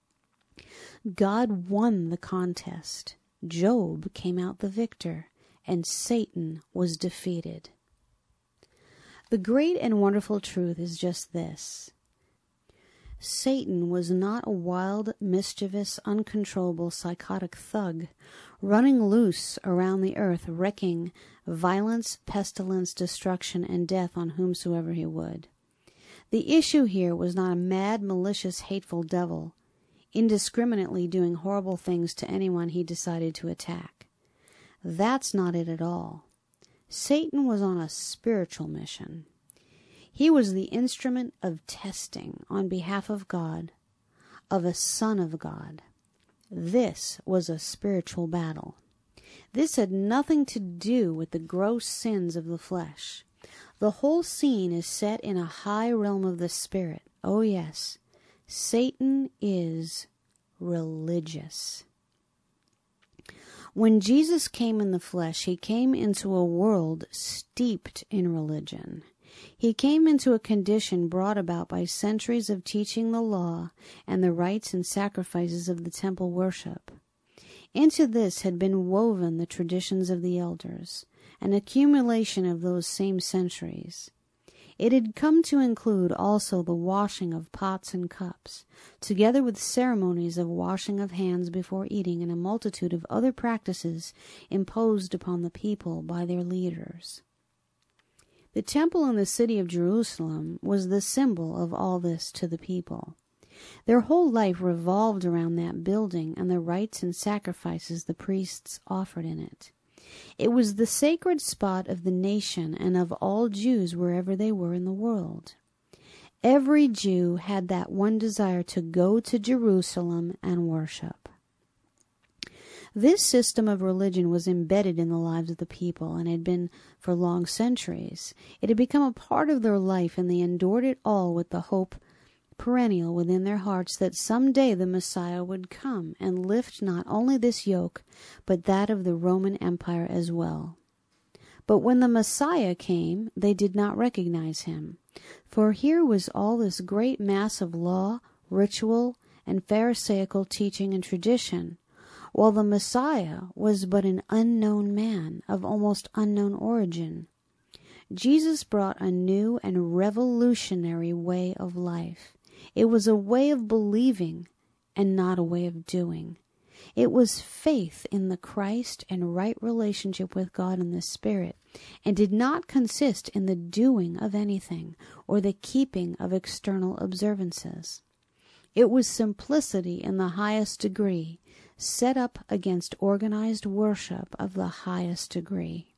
God won the contest. Job came out the victor, and Satan was defeated. The great and wonderful truth is just this. Satan was not a wild, mischievous, uncontrollable, psychotic thug running loose around the earth, wreaking violence, pestilence, destruction, and death on whomsoever he would. The issue here was not a mad, malicious, hateful devil, indiscriminately doing horrible things to anyone he decided to attack. That's not it at all. Satan was on a spiritual mission. He was the instrument of testing on behalf of God, of a son of God. This was a spiritual battle. This had nothing to do with the gross sins of the flesh. The whole scene is set in a high realm of the spirit. Oh yes, Satan is religious. When Jesus came in the flesh, he came into a world steeped in religion. He came into a condition brought about by centuries of teaching the law and the rites and sacrifices of the temple worship. Into this had been woven the traditions of the elders, an accumulation of those same centuries. It had come to include also the washing of pots and cups, together with ceremonies of washing of hands before eating and a multitude of other practices imposed upon the people by their leaders. The temple in the city of Jerusalem was the symbol of all this to the people. Their whole life revolved around that building and the rites and sacrifices the priests offered in it. It was the sacred spot of the nation and of all Jews wherever they were in the world. Every Jew had that one desire to go to Jerusalem and worship. This system of religion was embedded in the lives of the people and had been for long centuries. It had become a part of their life, and they endured it all with the hope perennial within their hearts that some day the Messiah would come and lift not only this yoke, but that of the Roman Empire as well. But when the Messiah came, they did not recognize him. For here was all this great mass of law, ritual, and Pharisaical teaching and tradition, while the Messiah was but an unknown man of almost unknown origin. Jesus brought a new and revolutionary way of life. It was a way of believing and not a way of doing. It was faith in the Christ and right relationship with God and the Spirit, and did not consist in the doing of anything or the keeping of external observances. It was simplicity in the highest degree, set up against organized worship of the highest degree.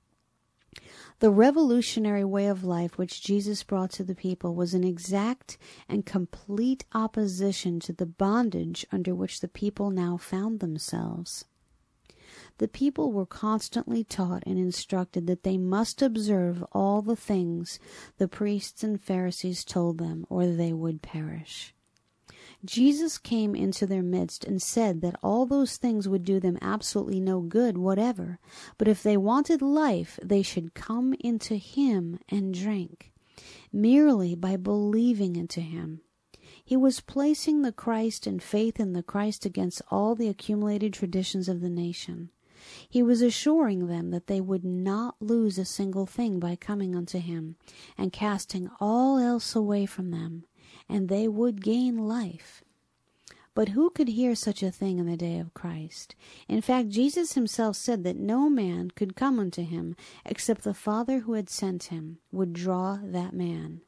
The revolutionary way of life which Jesus brought to the people was an exact and complete opposition to the bondage under which the people now found themselves. The people were constantly taught and instructed that they must observe all the things the priests and Pharisees told them, or they would perish. Jesus came into their midst and said that all those things would do them absolutely no good whatever, but if they wanted life, they should come into him and drink, merely by believing into him. He was placing the Christ and faith in the Christ against all the accumulated traditions of the nation. He was assuring them that they would not lose a single thing by coming unto him and casting all else away from them, and they would gain life. But who could hear such a thing in the day of Christ? In fact, Jesus himself said that no man could come unto him except the Father who had sent him would draw that man.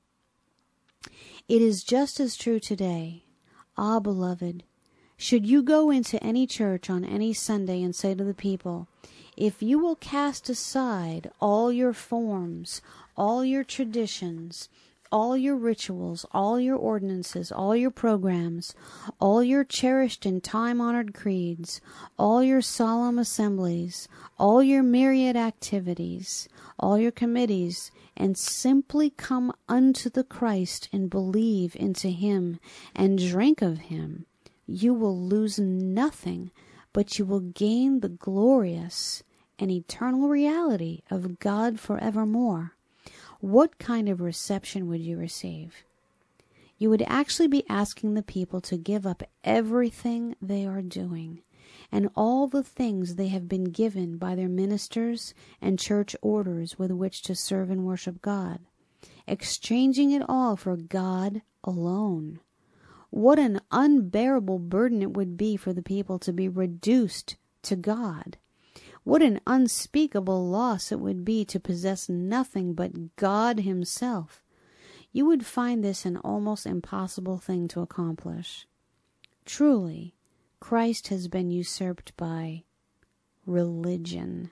It is just as true today. Ah, beloved, should you go into any church on any Sunday and say to the people, if you will cast aside all your forms, all your traditions, all your rituals, all your ordinances, all your programs, all your cherished and time-honored creeds, all your solemn assemblies, all your myriad activities, all your committees, and simply come unto the Christ and believe into him and drink of him, you will lose nothing, but you will gain the glorious and eternal reality of God forevermore. What kind of reception would you receive? You would actually be asking the people to give up everything they are doing and all the things they have been given by their ministers and church orders with which to serve and worship God, exchanging it all for God alone. What an unbearable burden it would be for the people to be reduced to God. What an unspeakable loss it would be to possess nothing but God himself. You would find this an almost impossible thing to accomplish. Truly, Christ has been usurped by religion.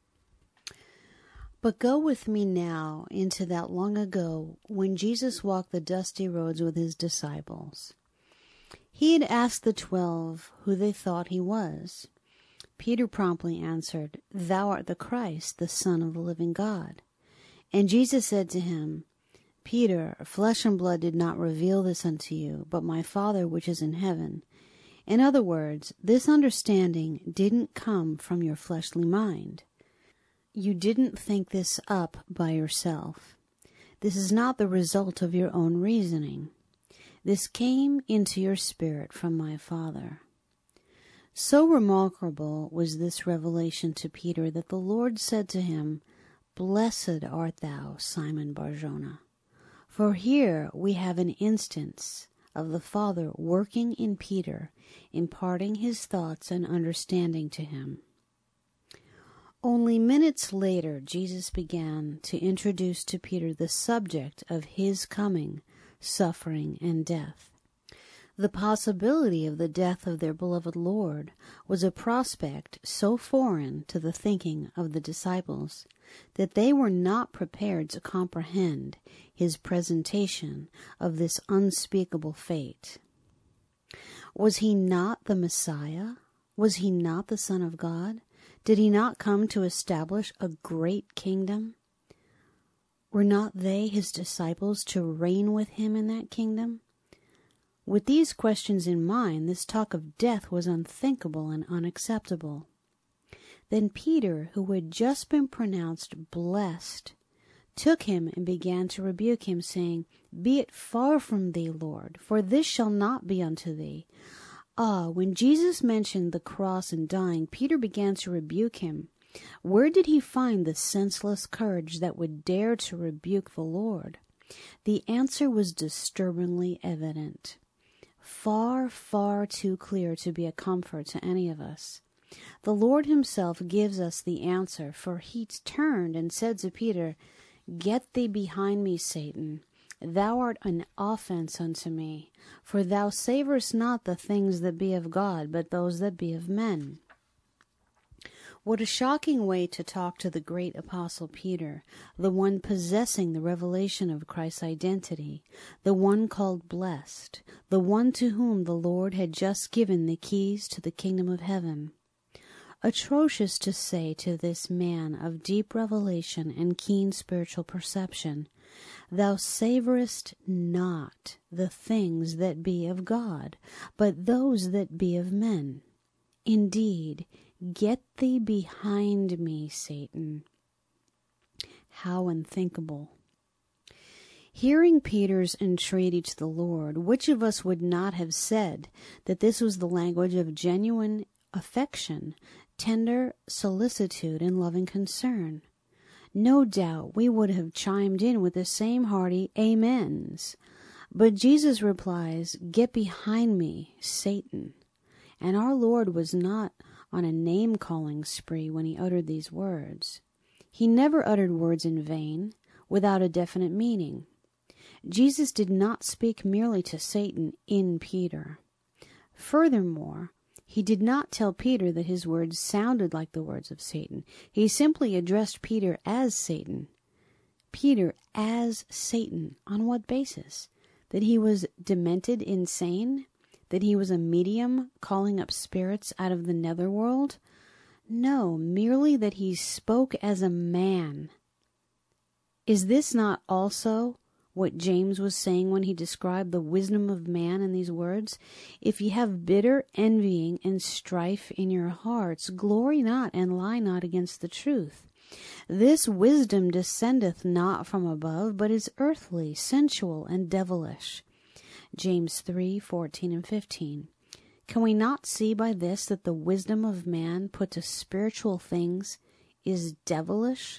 But go with me now into that long ago when Jesus walked the dusty roads with his disciples. He had asked the twelve who they thought he was. Peter promptly answered, Thou art the Christ, the Son of the living God. And Jesus said to him, Peter, flesh and blood did not reveal this unto you, but my Father which is in heaven. In other words, this understanding didn't come from your fleshly mind. You didn't think this up by yourself. This is not the result of your own reasoning. This came into your spirit from my Father. So remarkable was this revelation to Peter that the Lord said to him, Blessed art thou, Simon Bar-Jonah. For here we have an instance of the Father working in Peter, imparting his thoughts and understanding to him. Only minutes later, Jesus began to introduce to Peter the subject of his coming, suffering, and death. The possibility of the death of their beloved Lord was a prospect so foreign to the thinking of the disciples that they were not prepared to comprehend his presentation of this unspeakable fate. Was he not the Messiah? Was he not the Son of God? Did he not come to establish a great kingdom? Were not they, his disciples, to reign with him in that kingdom? With these questions in mind, this talk of death was unthinkable and unacceptable. Then Peter, who had just been pronounced blessed, took him and began to rebuke him, saying, Be it far from thee, Lord, for this shall not be unto thee. Ah, when Jesus mentioned the cross and dying, Peter began to rebuke him. Where did he find the senseless courage that would dare to rebuke the Lord? The answer was disturbingly evident. Far, far too clear to be a comfort to any of us. The Lord himself gives us the answer, for he turned and said to Peter, Get thee behind me, Satan. Thou art an offense unto me, for thou savorest not the things that be of God, but those that be of men. What a shocking way to talk to the great apostle Peter, the one possessing the revelation of Christ's identity, the one called blessed, the one to whom the Lord had just given the keys to the kingdom of heaven. Atrocious to say to this man of deep revelation and keen spiritual perception, Thou savorest not the things that be of God, but those that be of men. Indeed, get thee behind me, Satan. How unthinkable. Hearing Peter's entreaty to the Lord, which of us would not have said that this was the language of genuine affection, tender solicitude, and loving concern? No doubt we would have chimed in with the same hearty amens. But Jesus replies, Get behind me, Satan. And our Lord was not on a name-calling spree when he uttered these words. He never uttered words in vain, without a definite meaning. Jesus did not speak merely to Satan in Peter. Furthermore, he did not tell Peter that his words sounded like the words of Satan. He simply addressed Peter as Satan. Peter as Satan. On what basis? That he was demented, insane? That he was a medium calling up spirits out of the netherworld? No, merely that he spoke as a man. Is this not also what James was saying when he described the wisdom of man in these words? If ye have bitter envying and strife in your hearts, glory not and lie not against the truth. This wisdom descendeth not from above, but is earthly, sensual, and devilish. James three, fourteen and fifteen. Can we not see by this that the wisdom of man put to spiritual things is devilish?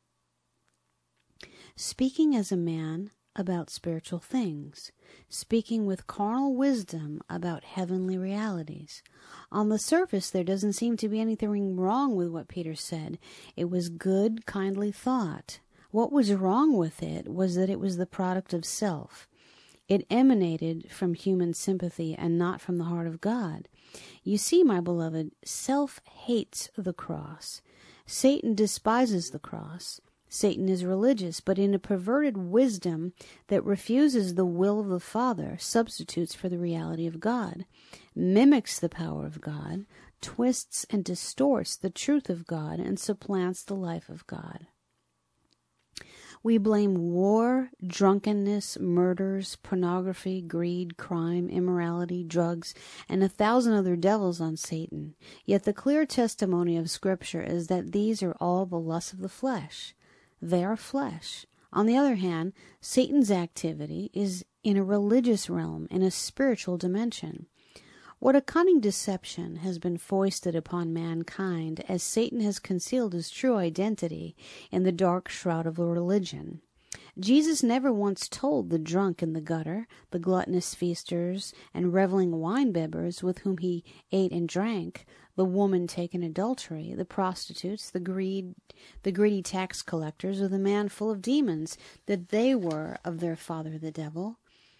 Speaking as a man about spiritual things, speaking with carnal wisdom about heavenly realities. On the surface, there doesn't seem to be anything wrong with what Peter said. It was good, kindly thought. What was wrong with it was that it was the product of self. It emanated from human sympathy and not from the heart of God. You see, my beloved, self hates the cross. Satan despises the cross. Satan is religious, but in a perverted wisdom that refuses the will of the Father, substitutes for the reality of God, mimics the power of God, twists and distorts the truth of God, and supplants the life of God. We blame war, drunkenness, murders, pornography, greed, crime, immorality, drugs, and a thousand other devils on Satan. Yet the clear testimony of Scripture is that these are all the lusts of the flesh. They are flesh. On the other hand, Satan's activity is in a religious realm, in a spiritual dimension. What a cunning deception has been foisted upon mankind as Satan has concealed his true identity in the dark shroud of religion. Jesus never once told the drunk in the gutter, the gluttonous feasters and reveling wine-bibbers with whom he ate and drank, the woman taken adultery, the prostitutes, the greed, the greedy tax collectors, or the man full of demons, that they were of their father the devil.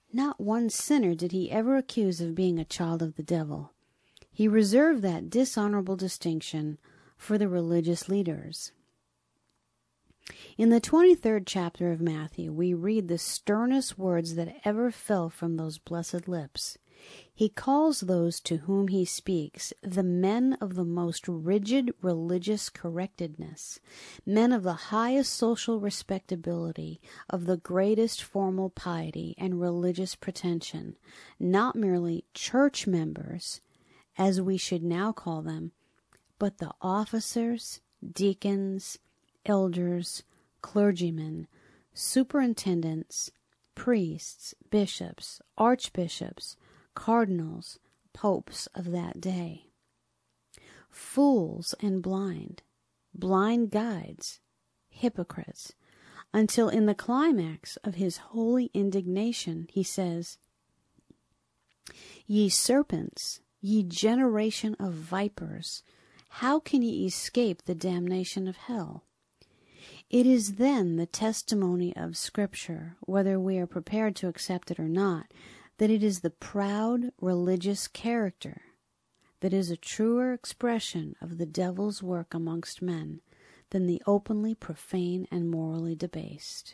Not one sinner did he ever accuse of being a child of the devil. He reserved that dishonorable distinction for the religious leaders. In the twenty-third chapter of Matthew, we read the sternest words that ever fell from those blessed lips. He calls those to whom he speaks the men of the most rigid religious correctedness, men of the highest social respectability, of the greatest formal piety and religious pretension, not merely church members, as we should now call them, but the officers, deacons, elders, clergymen, superintendents, priests, bishops, archbishops, cardinals, popes of that day. Fools and blind, blind guides, hypocrites, until in the climax of his holy indignation he says, "Ye serpents, ye generation of vipers, how can ye escape the damnation of hell?" It is then the testimony of Scripture, whether we are prepared to accept it or not, that it is the proud religious character that is a truer expression of the devil's work amongst men than the openly profane and morally debased.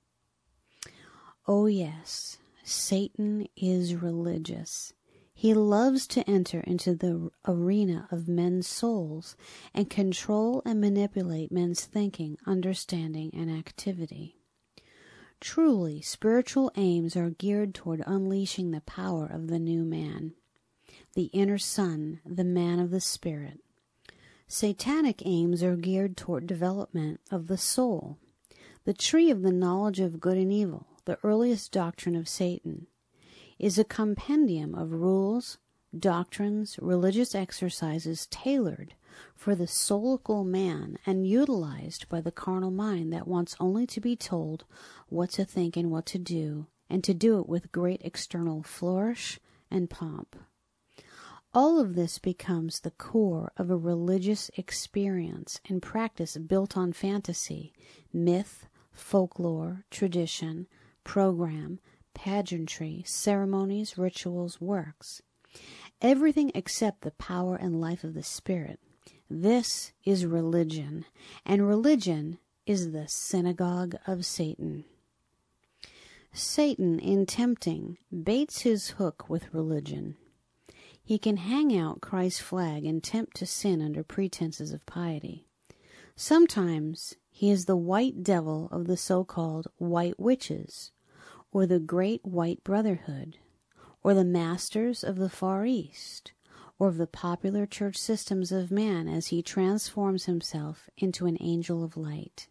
Oh yes, Satan is religious. He loves to enter into the arena of men's souls and control and manipulate men's thinking, understanding, and activity. Truly, spiritual aims are geared toward unleashing the power of the new man, the inner son, the man of the spirit. Satanic aims are geared toward development of the soul. The tree of the knowledge of good and evil, the earliest doctrine of Satan, is a compendium of rules, doctrines, religious exercises tailored for the soulical man and utilized by the carnal mind that wants only to be told what to think and what to do, and to do it with great external flourish and pomp. All of this becomes the core of a religious experience and practice built on fantasy, myth, folklore, tradition, program, pageantry, ceremonies, rituals, works. Everything except the power and life of the Spirit. This is religion, and religion is the synagogue of Satan. Satan, in tempting, baits his hook with religion. He can hang out Christ's flag and tempt to sin under pretenses of piety. Sometimes he is the white devil of the so-called white witches, or the great white brotherhood, or the masters of the Far East, or of the popular church systems of man as he transforms himself into an angel of light.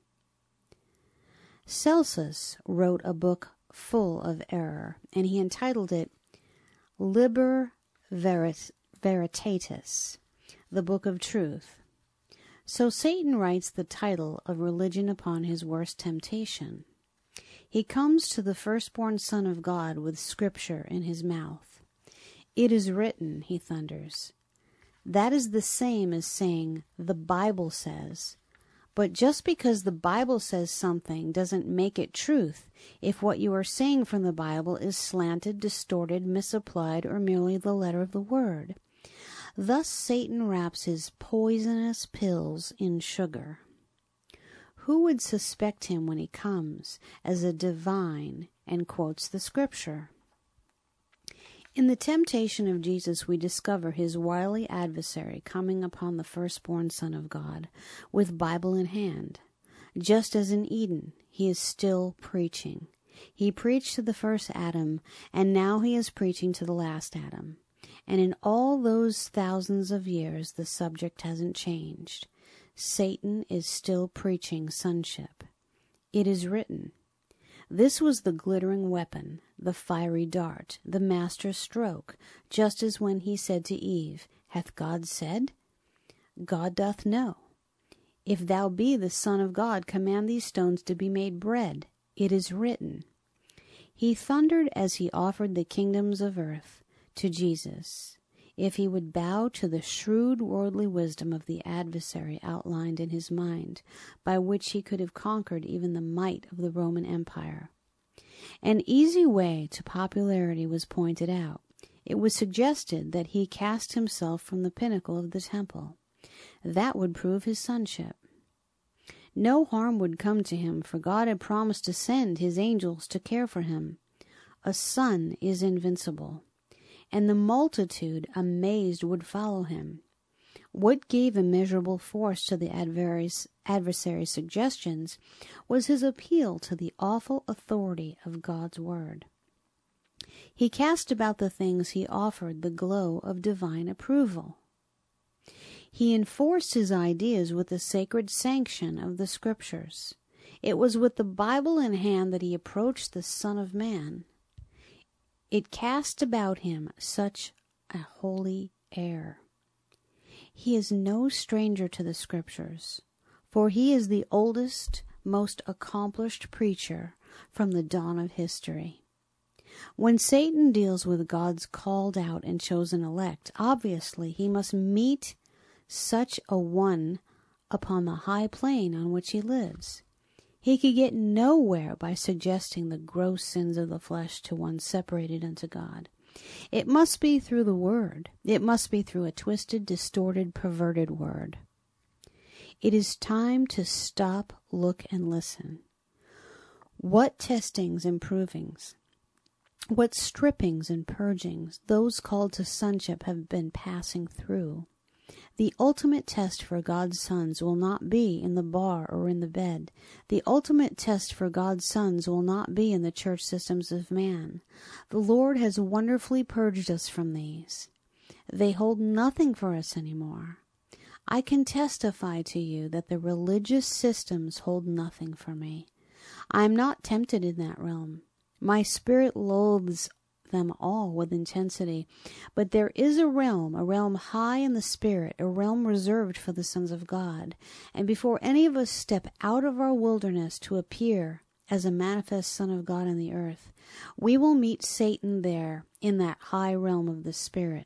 Celsus wrote a book full of error, and he entitled it Liber Verit- Veritatis, the Book of Truth. So Satan writes the title of religion upon his worst temptation. He comes to the firstborn Son of God with Scripture in his mouth. "It is written," he thunders. That is the same as saying, "The Bible says." But just because the Bible says something doesn't make it truth if what you are saying from the Bible is slanted, distorted, misapplied, or merely the letter of the word. Thus Satan wraps his poisonous pills in sugar. Who would suspect him when he comes as a divine and quotes the Scripture? In the temptation of Jesus, we discover his wily adversary coming upon the firstborn Son of God with Bible in hand. Just as in Eden, he is still preaching. He preached to the first Adam, and now he is preaching to the last Adam. And in all those thousands of years, the subject hasn't changed. Satan is still preaching sonship. It is written. This was the glittering weapon, the fiery dart, the master stroke, just as when he said to Eve, "Hath God said?" God doth know. "If thou be the Son of God, command these stones to be made bread. It is written." He thundered as he offered the kingdoms of earth to Jesus, if he would bow to the shrewd worldly wisdom of the adversary outlined in his mind, by which he could have conquered even the might of the Roman Empire. An easy way to popularity was pointed out. It was suggested that he cast himself from the pinnacle of the temple. That would prove his sonship. No harm would come to him, for God had promised to send his angels to care for him. A son is invincible, and the multitude, amazed, would follow him. What gave immeasurable force to the adversary's suggestions was his appeal to the awful authority of God's word. He cast about the things he offered the glow of divine approval. He enforced his ideas with the sacred sanction of the Scriptures. It was with the Bible in hand that he approached the Son of Man. It cast about him such a holy air. He is no stranger to the Scriptures, for he is the oldest, most accomplished preacher from the dawn of history. When Satan deals with God's called out and chosen elect, obviously he must meet such a one upon the high plane on which he lives. He could get nowhere by suggesting the gross sins of the flesh to one separated unto God. It must be through the Word. It must be through a twisted, distorted, perverted Word. It is time to stop, look, and listen. What testings and provings, what strippings and purgings those called to sonship have been passing through. The ultimate test for God's sons will not be in the bar or in the bed. The ultimate test for God's sons will not be in the church systems of man. The Lord has wonderfully purged us from these. They hold nothing for us anymore. I can testify to you that the religious systems hold nothing for me. I am not tempted in that realm. My spirit loathes them all with intensity. But there is a realm, a realm high in the spirit, a realm reserved for the sons of God. And before any of us step out of our wilderness to appear as a manifest Son of God in the earth, we will meet Satan there in that high realm of the spirit.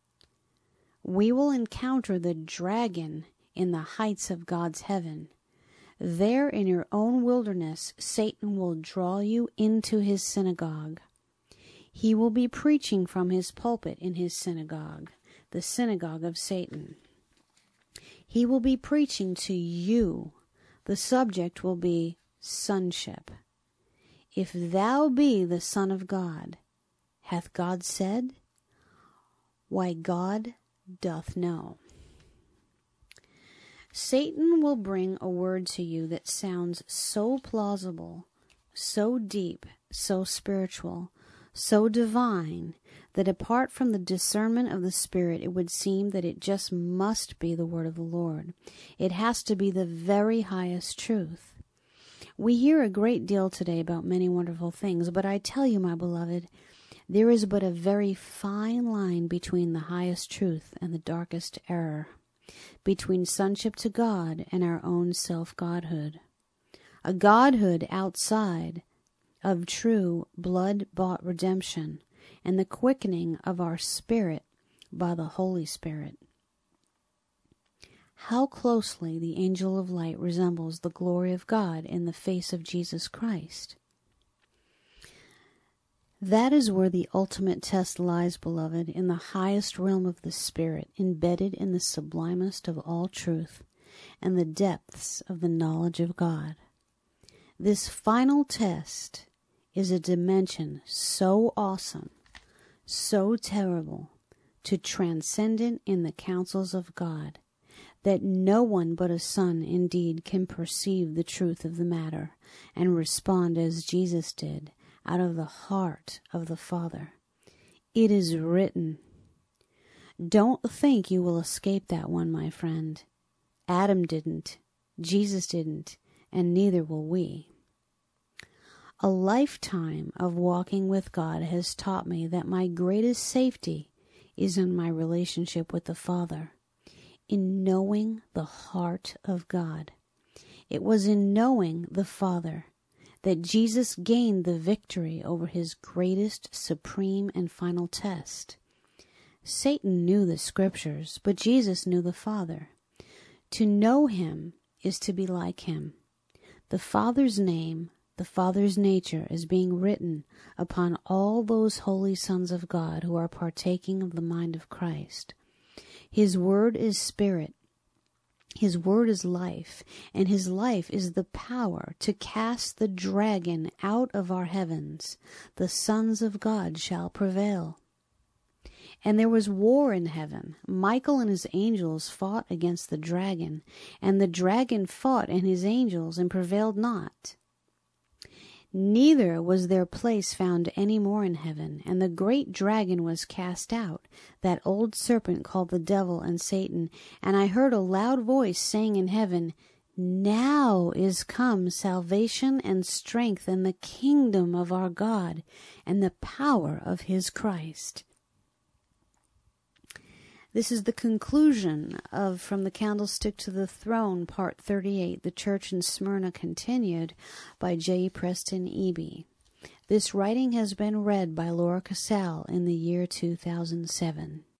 We will encounter the dragon in the heights of God's heaven. There in your own wilderness, Satan will draw you into his synagogue. He will be preaching from his pulpit in his synagogue, the synagogue of Satan. He will be preaching to you. The subject will be sonship. If thou be the Son of God, hath God said? Why, God doth know. Satan will bring a word to you that sounds so plausible, so deep, so spiritual, so divine, that apart from the discernment of the Spirit, it would seem that it just must be the word of the Lord. It has to be the very highest truth. We hear a great deal today about many wonderful things, but I tell you, my beloved, there is but a very fine line between the highest truth and the darkest error, between sonship to God and our own self-godhood. A godhood outside of true blood-bought redemption and the quickening of our spirit by the Holy Spirit. How closely the angel of light resembles the glory of God in the face of Jesus Christ. That is where the ultimate test lies, beloved, in the highest realm of the Spirit, embedded in the sublimest of all truth and the depths of the knowledge of God. This final test is a dimension so awesome, so terrible, to transcendent in the counsels of God, that no one but a son indeed can perceive the truth of the matter and respond as Jesus did, out of the heart of the Father. It is written. Don't think you will escape that one, my friend. Adam didn't, Jesus didn't, and neither will we. A lifetime of walking with God has taught me that my greatest safety is in my relationship with the Father, in knowing the heart of God. It was in knowing the Father that Jesus gained the victory over his greatest, supreme, and final test. Satan knew the Scriptures, but Jesus knew the Father. To know him is to be like him. The Father's name, the Father's nature is being written upon all those holy sons of God who are partaking of the mind of Christ. His word is spirit. His word is life, and his life is the power to cast the dragon out of our heavens. The sons of God shall prevail. And there was war in heaven. Michael and his angels fought against the dragon, and the dragon fought and his angels and prevailed not. Neither was their place found any more in heaven, and the great dragon was cast out, that old serpent called the devil and Satan. And I heard a loud voice saying in heaven, Now is come salvation and strength and the kingdom of our God and the power of his Christ. This is the conclusion of From the Candlestick to the Throne, Part thirty-eight, The Church in Smyrna Continued, by J. Preston Eby. This writing has been read by Laura Casal in the year two thousand seven.